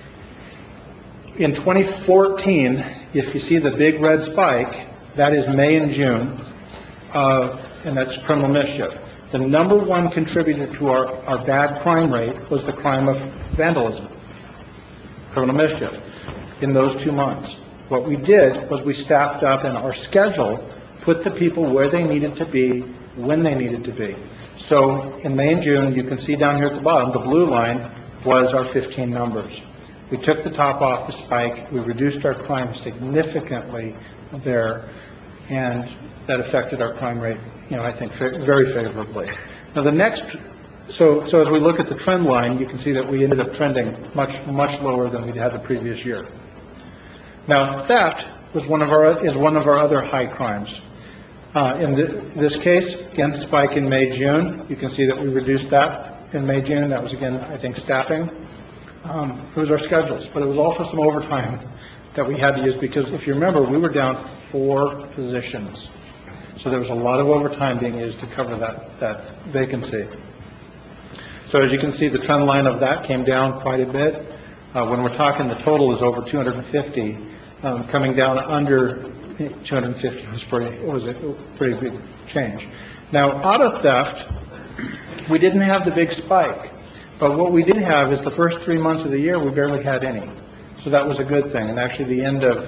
In 2014, if you see the big red spike, that is May and June, and that's criminal mischief. The number one contributor to our bad crime rate was the crime of vandalism, criminal mischief, in those 2 months. What we did was we staffed up, and our schedule put the people where they needed to be, when they needed to be. So in May and June, you can see down here at the bottom, the blue line was our 15 numbers. We took the top off the spike. We reduced our crime significantly there, and that affected our crime rate, I think, very favorably. Now so as we look at the trend line, you can see that we ended up trending much lower than we had the previous year. Now, theft is one of our other high crimes. In this case, again, spike in May, June. You can see that we reduced that in May, June. That was, again, I think, staffing. It was our schedules, but it was also some overtime that we had to use because, if you remember, we were down 4 positions. So there was a lot of overtime being used to cover that vacancy. So as you can see, the trend line of that came down quite a bit. When we're talking, the total is over 250, coming down under 250 was a pretty big change. Now, auto theft, we didn't have the big spike, but what we did have is the first 3 months of the year, we barely had any. So that was a good thing. And actually, the end of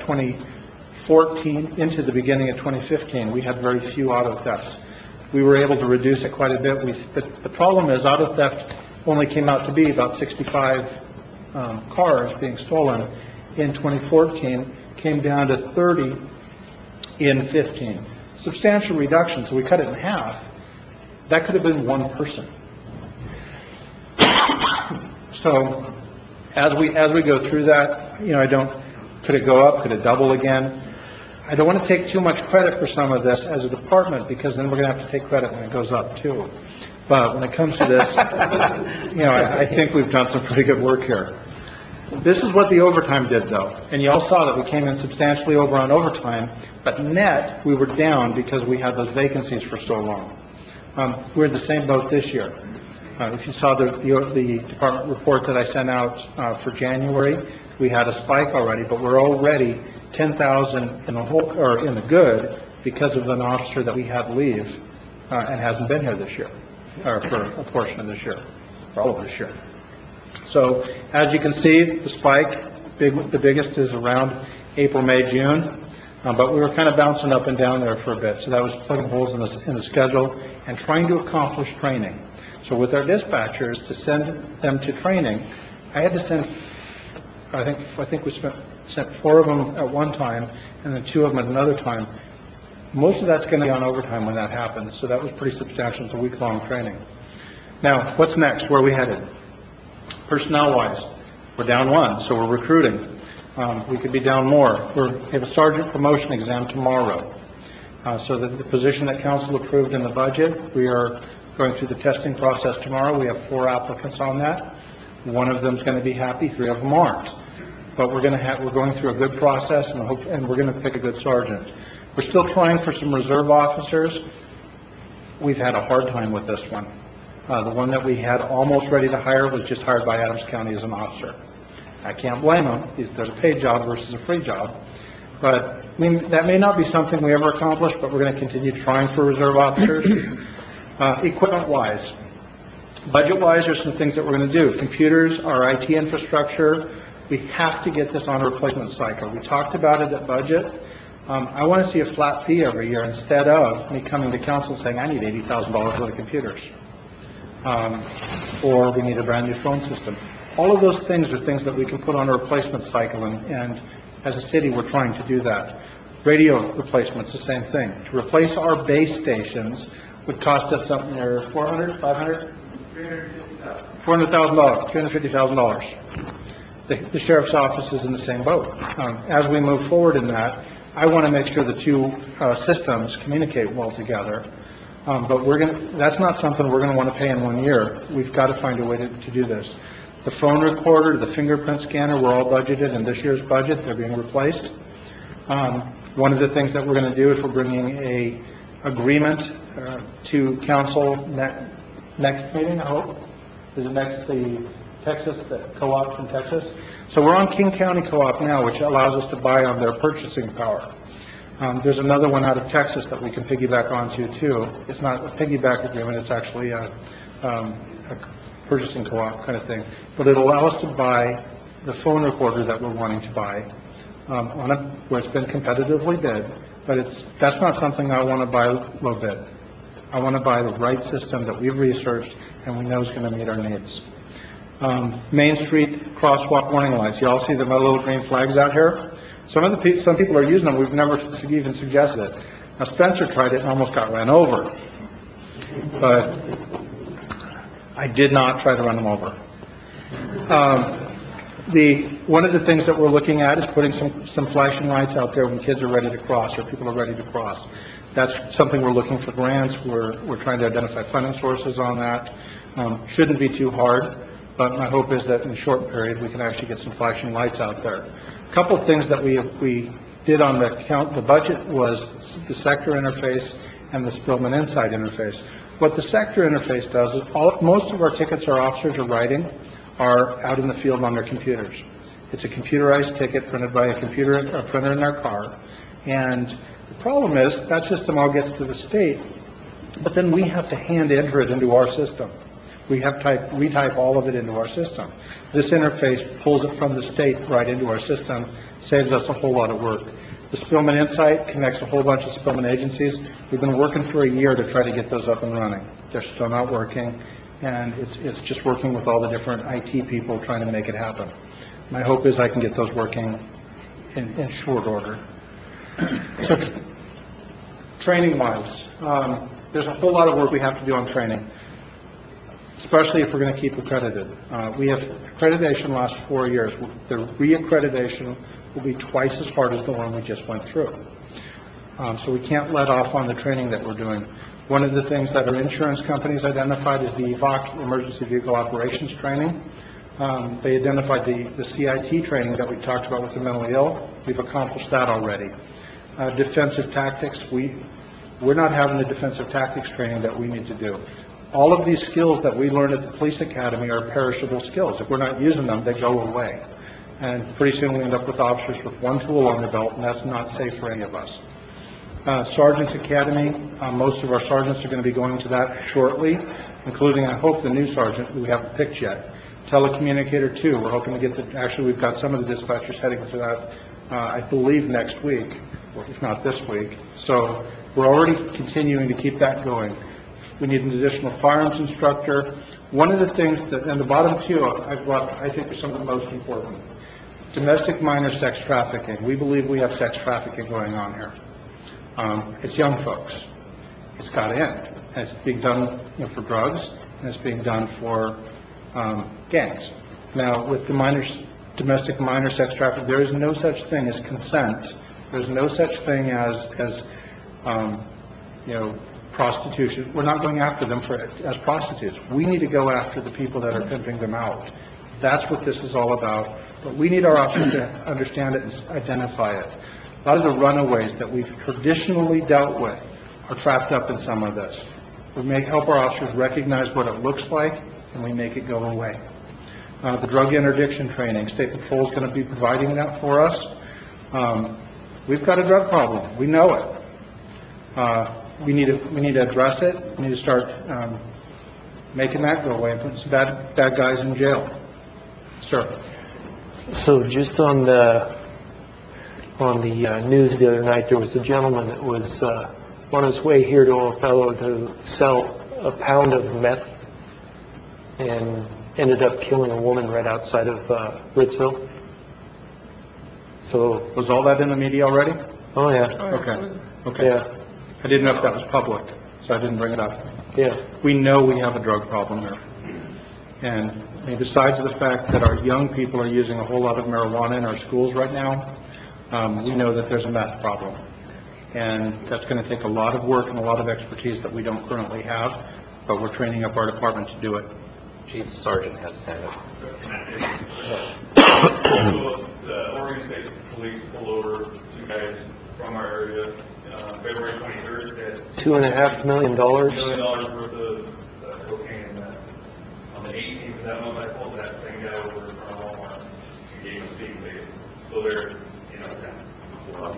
2014 into the beginning of 2015, we had very few auto thefts. We were able to reduce it quite a bit. But the problem is auto theft only came out to be about 65 cars being stolen in 2014, came down to 30 in 15. Substantial reduction, so we cut it in half. That could have been one person. So as we go through that, could it go up? Could it double again? I don't want to take too much credit for some of this as a department, because then we're going to have to take credit when it goes up too. But when it comes to this, I think we've done some pretty good work here. This is what the overtime did, though. And you all saw that we came in substantially over on overtime, but net, we were down because we had those vacancies for so long. We're in the same boat this year. If you saw the department report that I sent out for January, we had a spike already, but we're already 10,000 in the hole, or in the good, because of an officer that we had leave, and hasn't been here this year, or for a portion of this year, for all of this year. So, as you can see, the spike, the biggest is around April, May, June, but we were kind of bouncing up and down there for a bit, so that was plugging holes in the schedule and trying to accomplish training. So with our dispatchers, to send them to training, I had to send, I think we sent 4 of them at one time, and then 2 of them at another time. Most of that's going to be on overtime when that happens, so that was pretty substantial. It's a week-long training. Now, what's next? Where are we headed? Personnel-wise, we're down 1, so we're recruiting. We could be down more. We have a sergeant promotion exam tomorrow. So that the position that council approved in the budget, we are going through the testing process tomorrow. We have 4 applicants on that. 1 of them is going to be happy, 3 of them aren't. But we're going through a good process, and we're going to pick a good sergeant. We're still trying for some reserve officers. We've had a hard time with this one. The one that we had almost ready to hire was just hired by Adams County as an officer. I can't blame them. There's a paid job versus a free job. But I mean, that may not be something we ever accomplish, but we're going to continue trying for reserve officers. Equipment-wise, budget-wise, there's some things that we're going to do. Computers, our IT infrastructure, we have to get this on a replacement cycle. We talked about it at budget. I want to see a flat fee every year instead of me coming to council saying, I need $80,000 worth of computers. Or we need a brand new phone system. All of those things are things that we can put on a replacement cycle, and as a city, we're trying to do that. Radio replacements, the same thing. To replace our base stations would cost us something near $400,000, $500,000? $400,000, $350,000. The sheriff's office is in the same boat. As we move forward in that, I want to make sure the 2 systems communicate well together. But that's not something we're going to want to pay in 1 year. We've got to find a way to do this. The phone recorder, the fingerprint scanner, we're all budgeted in this year's budget. They're being replaced. One of the things that we're going to do is we're bringing a agreement to council next meeting, I hope. Is it next, the co-op in Texas? So we're on King County Co-op now, which allows us to buy on their purchasing power. There's another one out of Texas that we can piggyback onto too. It's not a piggyback agreement, it's actually a purchasing co-op kind of thing. But it'll allow us to buy the phone recorder that we're wanting to buy where it's been competitively bid, but that's not something I want to buy low bid. I want to buy the right system that we've researched and we know is going to meet our needs. Main Street crosswalk warning lights. You all see the little green flags out here? Some people are using them. We've never even suggested it. Now, Spencer tried it and almost got ran over. But I did not try to run them over. One of the things that we're looking at is putting some flashing lights out there when kids are ready to cross or people are ready to cross. That's something we're looking for grants. We're trying to identify funding sources on that. Shouldn't be too hard, but my hope is that in a short period we can actually get some flashing lights out there. A couple of things that we did on the budget was the sector interface and the Spillman Insight interface. What the sector interface does is most of our tickets our officers are writing are out in the field on their computers. It's a computerized ticket printed by a printer in their car. And the problem is that system all gets to the state, but then we have to hand enter it into our system. We have to retype all of it into our system. This interface pulls it from the state right into our system, saves us a whole lot of work. The Spillman Insight connects a whole bunch of Spillman agencies. We've been working for a year to try to get those up and running. They're still not working, and it's just working with all the different IT people trying to make it happen. My hope is I can get those working in short order. So training-wise, there's a whole lot of work we have to do on training, especially if we're going to keep accredited. We have accreditation lasts 4 years. The reaccreditation will be twice as hard as the one we just went through. So we can't let off on the training that we're doing. One of the things that our insurance companies identified is the EVOC, Emergency Vehicle Operations Training. They identified the CIT training that we talked about with the mentally ill. We've accomplished that already. Defensive tactics, we're not having the defensive tactics training that we need to do. All of these skills that we learned at the police academy are perishable skills. If we're not using them, they go away. And pretty soon we end up with officers with one tool on their belt, and that's not safe for any of us. Sergeants Academy, most of our sergeants are going to be going to that shortly, including, I hope, the new sergeant who we haven't picked yet. Telecommunicator 2, we're hoping to get actually, we've got some of the dispatchers heading to that, I believe, next week, or if not this week. So we're already continuing to keep that going. We need an additional firearms instructor. One of the things that, and the bottom two, I think are some of the most important. Domestic minor sex trafficking. We believe we have sex trafficking going on here. It's young folks. It's got to end. And it's being done for drugs, and it's being done for gangs. Now, with the domestic minor sex trafficking, there is no such thing as consent. There's no such thing as prostitution. We're not going after them as prostitutes. We need to go after the people that are pimping them out. That's what this is all about. But we need our officers to understand it and identify it. A lot of the runaways that we've traditionally dealt with are trapped up in some of this. We help our officers recognize what it looks like, and we make it go away. The drug interdiction training, State Patrol is going to be providing that for us. We've got a drug problem. We know it. We need to address it. We need to start making that go away and putting some bad guys in jail. Sir. So just on the news the other night, there was a gentleman that was on his way here to Othello to sell a pound of meth and ended up killing a woman right outside of Ritzville. So was all that in the media already? Oh yeah. Okay. Yeah. I didn't know if that was public, so I didn't bring it up. Yeah. We know we have a drug problem here. And besides the fact that our young people are using a whole lot of marijuana in our schools right now, we know that there's a meth problem. And that's going to take a lot of work and a lot of expertise that we don't currently have, but we're training up our department to do it. Chief Sergeant has his hand up. So the Oregon State Police pulled over two guys from our area February 23rd at $2.5 million. $1 million worth of cocaine and meth. On the 18th of that month, I pulled that same guy over in front of Walmart and gave him a speeding ticket. So they're, kind of.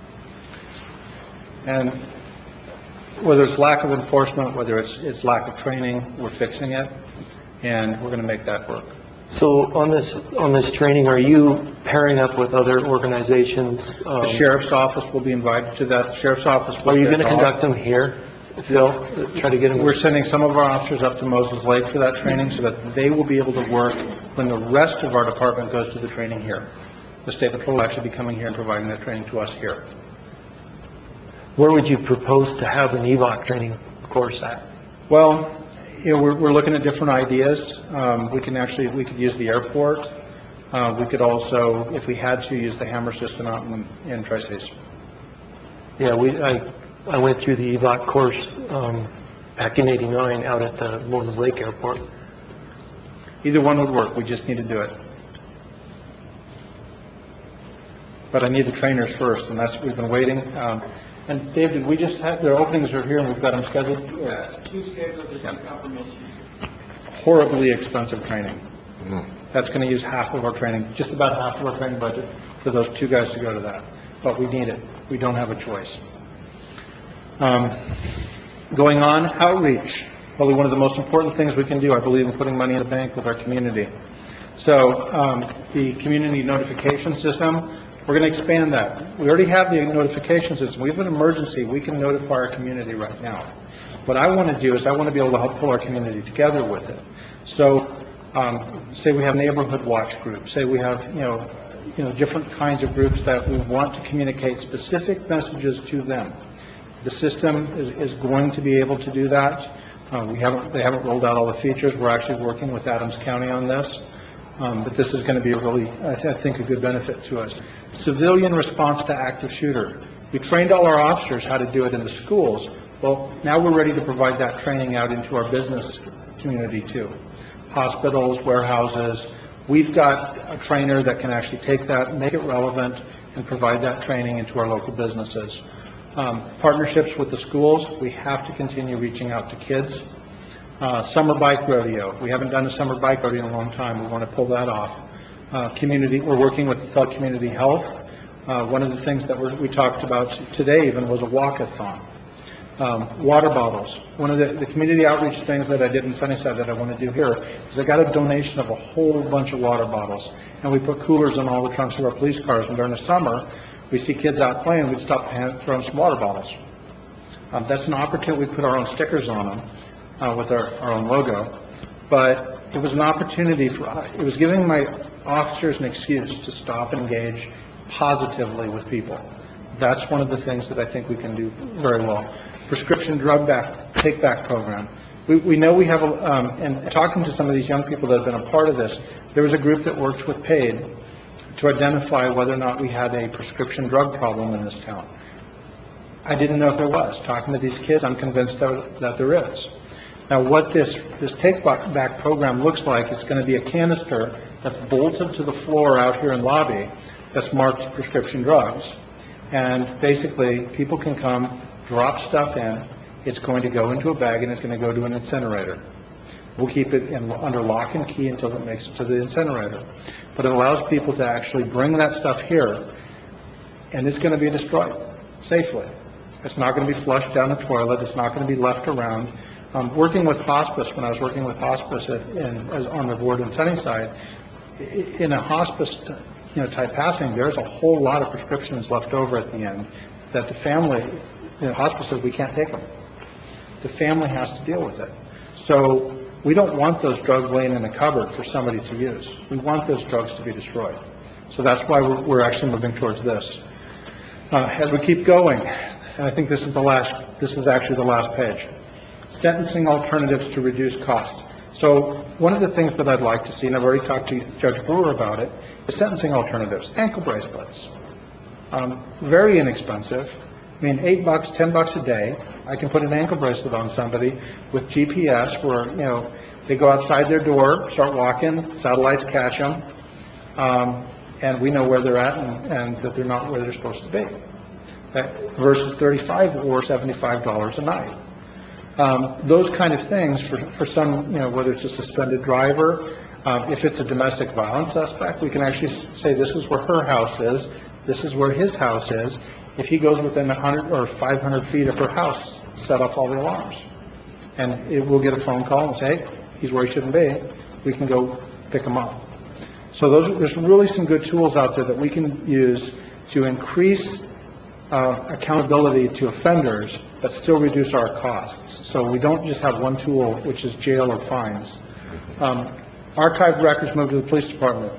And whether it's lack of enforcement, whether it's lack of training, we're fixing it, and we're going to make that work. So on this training, are you pairing up with other organizations? The sheriff's office will be invited to that. The sheriff's office. Are you going to conduct them here, Phil? Try to get them. We're sending some of our officers up to Moses Lake for that training so that they will be able to work when the rest of our department goes to the training here. The State Patrol will actually be coming here and providing that training to us here. Where would you propose to have an EVOC training course at? Well, we're looking at different ideas. We could use the airport. We could also, if we had to, use the Hammer system out in Tri-Cities. Yeah, I went through the EVOC course back in '89 out at the Moses Lake Airport. Either one would work. We just need to do it. But I need the trainers first, and we've been waiting. And David, we just had, their openings are here and we've got them scheduled? Yeah, two scheduled, just confirmation. Horribly expensive training. That's going to use half of our training, just about half of our training budget for those two guys to go to that. But we need it. We don't have a choice. Going on, outreach. Probably one of the most important things we can do. I believe in putting money in the bank with our community. So the community notification system, we're going to expand that. We already have the notification system. We have an emergency. We can notify our community right now. What I want to do is I want to be able to help pull our community together with it. So say we have neighborhood watch groups. Say we have, different kinds of groups that we want to communicate specific messages to them. The system is going to be able to do that. They haven't rolled out all the features. We're actually working with Adams County on this. But this is going to be really, I think, a good benefit to us. Civilian response to active shooter. We trained all our officers how to do it in the schools. Well, now we're ready to provide that training out into our business community too. Hospitals, warehouses. We've got a trainer that can actually take that, make it relevant, and provide that training into our local businesses. Partnerships with the schools. We have to continue reaching out to kids. Summer bike rodeo. We haven't done a summer bike rodeo in a long time. We want to pull that off. community, we're working with Thug Community Health. One of the things that we talked about today even was a walkathon. Water bottles. One of the community outreach things that I did in Sunnyside that I want to do here is I got a donation of a whole bunch of water bottles, and we put coolers in all the trunks of our police cars, and during the summer, we see kids out playing, we'd stop and throw them some water bottles. That's an opportunity. We put our own stickers on them with our own logo, but it was an opportunity it was giving my officers an excuse to stop and engage positively with people. That's one of the things that I think we can do very well. Prescription drug take-back program. We know we have, and talking to some of these young people that have been a part of this, there was a group that worked with PAID to identify whether or not we had a prescription drug problem in this town. I didn't know if there was. Talking to these kids, I'm convinced that there is. Now, what this take-back program looks like is going to be a canister that's bolted to the floor out here in lobby that's marked prescription drugs. And basically, people can come, drop stuff in, it's going to go into a bag, and it's going to go to an incinerator. We'll keep it under lock and key until it makes it to the incinerator. But it allows people to actually bring that stuff here, and it's going to be destroyed safely. It's not going to be flushed down the toilet. It's not going to be left around. Working with hospice, when I was working with hospice on the board in Sunnyside, in a hospice type passing, there's a whole lot of prescriptions left over at the end that the family, hospice says we can't take them. The family has to deal with it. So we don't want those drugs laying in a cupboard for somebody to use. We want those drugs to be destroyed. So that's why we're actually moving towards this. As we keep going, and I think this is actually the last page, sentencing alternatives to reduce cost. So one of the things that I'd like to see, and I've already talked to Judge Brewer about it, is sentencing alternatives. Ankle bracelets. Very inexpensive. I mean, $8, $10 a day. I can put an ankle bracelet on somebody with GPS where, they go outside their door, start walking, satellites catch them, and we know where they're at and that they're not where they're supposed to be. Versus $35 or $75 a night. Those kind of things for some, whether it's a suspended driver, if it's a domestic violence suspect, we can actually say this is where her house is, this is where his house is. If he goes within 100 or 500 feet of her house, set off all the alarms. And we'll get a phone call and say, hey, he's where he shouldn't be. We can go pick him up. So there's really some good tools out there that we can use to increase accountability to offenders, but still reduce our costs. So we don't just have one tool, which is jail or fines. Archived records moved to the police department.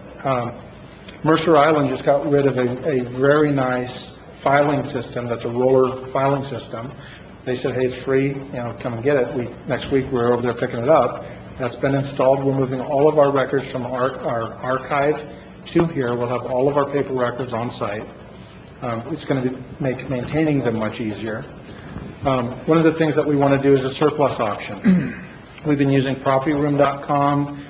Mercer Island just got rid of a very nice filing system that's a roller filing system. They said, hey, it's free, come and get it. Next week we're over there picking it up. That's been installed. We're moving all of our records from our archive to here. We'll have all of our paper records on site. It's going to make maintaining them much easier. One of the things that we want to do is a surplus auction. We've been using propertyroom.com.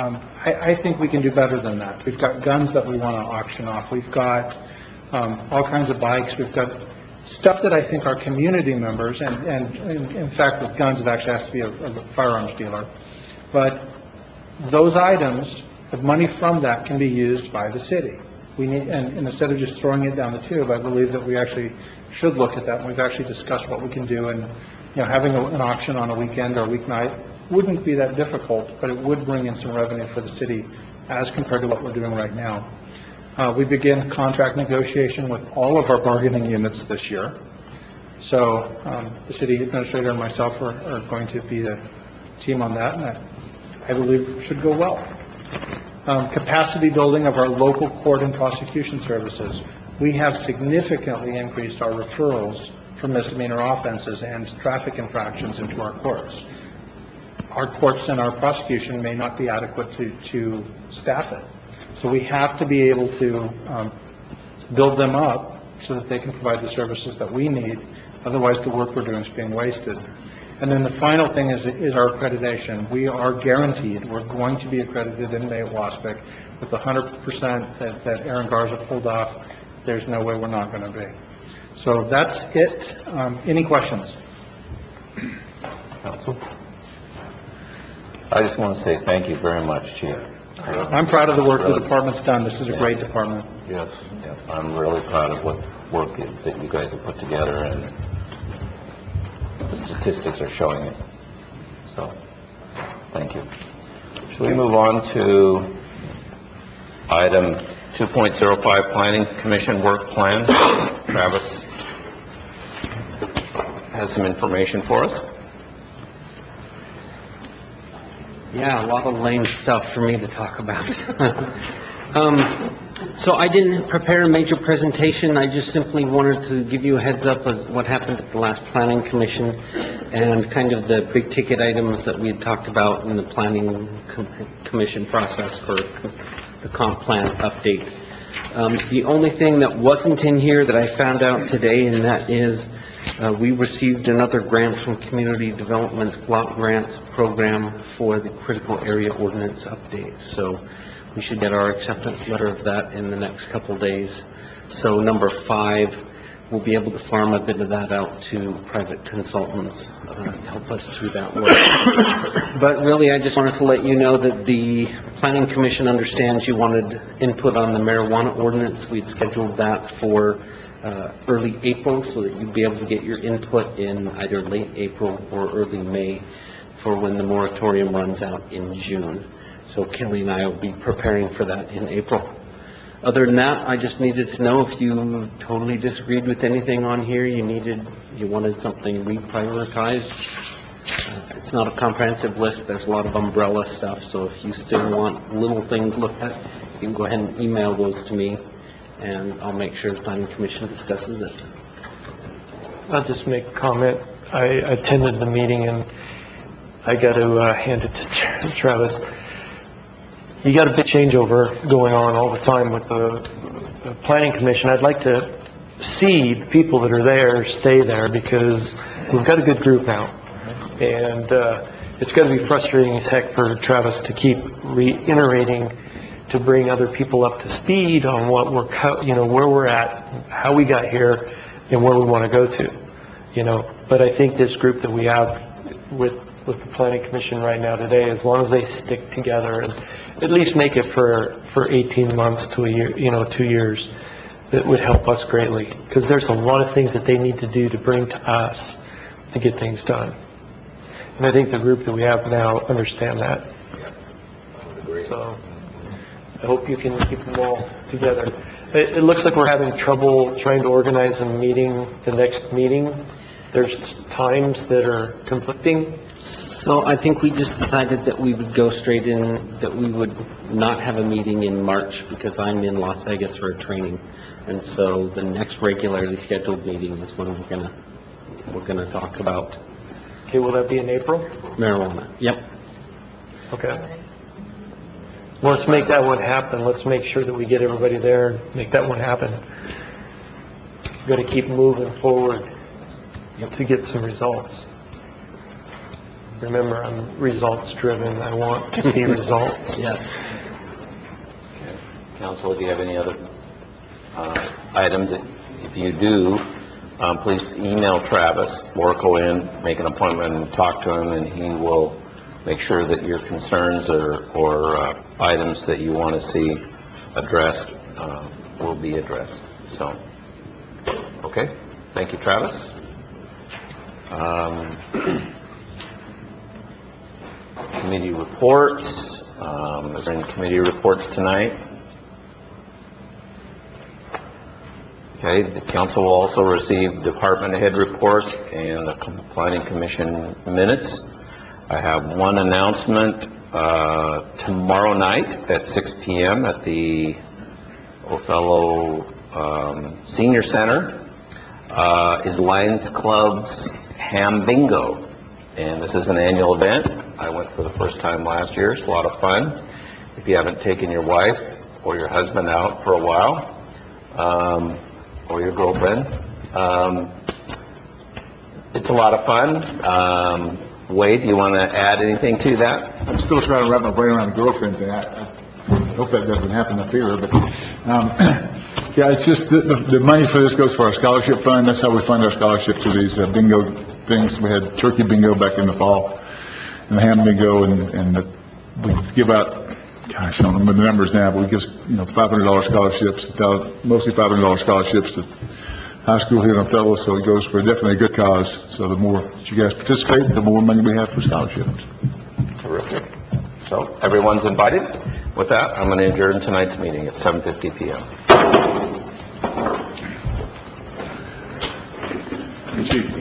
I think we can do better than that. We've got guns that we want to auction off. We've got all kinds of bikes. We've got stuff that I think our community members, and in fact with guns it actually has to be a firearms dealer, but those items, the money from that can be used by the city. We need, and instead of just throwing it down the tube, I believe that we actually should look at that, and we've actually discussed what we can do, and having an auction on a weekend or a weeknight wouldn't be that difficult, but it would bring in some revenue for the city as compared to what we're doing right now. We begin contract negotiation with all of our bargaining units this year. So the city administrator and myself are going to be the team on that, and I believe should go well. Capacity building of our local court and prosecution services. We have significantly increased our referrals for misdemeanor offenses and traffic infractions into our courts. Our courts and our prosecution may not be adequate to staff it. So we have to be able to build them up so that they can provide the services that we need. Otherwise, the work we're doing is being wasted. And then the final thing is our accreditation. We are guaranteed, we're going to be accredited in May at Waspic with the 100% that Aaron Garza pulled off. There's no way we're not going to be. So that's it. Any questions? Council? I just want to say thank you very much, Chief. I'm proud of the work the department's done. This is a great department. Yes. Yeah, I'm really proud of what work that you guys have put together, and the statistics are showing it. So, thank you. Should we move on to item 2.05, Planning Commission Work Plan? Travis has some information for us. Yeah, a lot of lame stuff for me to talk about. So I didn't prepare a major presentation. I just simply wanted to give you a heads up of what happened at the last Planning Commission and kind of the big ticket items that we had talked about in the Planning Commission process for the comp plan update. The only thing that wasn't in here that I found out today, and that is we received another grant from Community Development Block Grant Program for the Critical Area Ordinance update. So we should get our acceptance letter of that in the next couple days. So number 5, we'll be able to farm a bit of that out to private consultants to help us through that work. But really, I just wanted to let you know that the Planning Commission understands you wanted input on the marijuana ordinance. We'd scheduled that for early April so that you'd be able to get your input in either late April or early May for when the moratorium runs out in June. So Kelly and I will be preparing for that in April. Other than that, I just needed to know if you totally disagreed with anything on here, you wanted something reprioritized. It's not a comprehensive list. There's a lot of umbrella stuff, so if you still want little things looked at, you can go ahead and email those to me, and I'll make sure the Planning Commission discusses it. I'll just make a comment. I attended the meeting, and I got to hand it to Travis. You got a big changeover going on all the time with the Planning Commission. I'd like to see the people that are there stay there, because we've got a good group now. And it's got to be frustrating as heck for Travis to keep reiterating to bring other people up to speed on what where we're at, how we got here, and where we want to go to. But I think this group that we have with the Planning Commission right now today, as long as they stick together and at least make it for 18 months to a year, 2 years, that would help us greatly, because there's a lot of things that they need to do to bring to us to get things done. And I think the group that we have now understand that. So I hope you can keep them all together. It looks like we're having trouble trying to organize a meeting, the next meeting. There's times that are conflicting. So I think we just decided that we would go straight in, that we would not have a meeting in March, because I'm in Las Vegas for a training. And so the next regularly scheduled meeting is when we're gonna talk about. Okay, will that be in April? Marijuana. Yep. Okay. Well, let's make that one happen. Let's make sure that we get everybody there and make that one happen. We've got to keep moving forward to get some results. Remember, I'm results driven. I want to see results. Yes. Okay. Council, do you have any other items? If you do, please email Travis or go in, make an appointment and talk to him, and he will make sure that your concerns or items that you want to see addressed will be addressed. So, okay. Thank you, Travis. Committee reports. Is there any committee reports tonight? Okay, the council will also receive department head reports and the Planning Commission minutes. I have one announcement. Tomorrow night at 6 p.m. at the Othello Senior Center is Lions Club's Ham Bingo. And this is an annual event. I went for the first time last year. It's a lot of fun. If you haven't taken your wife or your husband out for a while, or your girlfriend, it's a lot of fun. Wade, do you want to add anything to that? I'm still trying to wrap my brain around girlfriend thing. I hope that doesn't happen up here, but yeah, it's just the money for this goes for our scholarship fund. That's how we fund our scholarships, to these bingo things. We had turkey bingo back in the fall, and the ham bingo, and we give out gosh, I don't remember the numbers now, but we give, $500 scholarships, mostly $500 scholarships to high school here in Othello, so it goes for definitely a good cause. So the more that you guys participate, the more money we have for scholarships. Terrific. So everyone's invited. With that, I'm going to adjourn tonight's meeting at 7:50 PM. Thank you.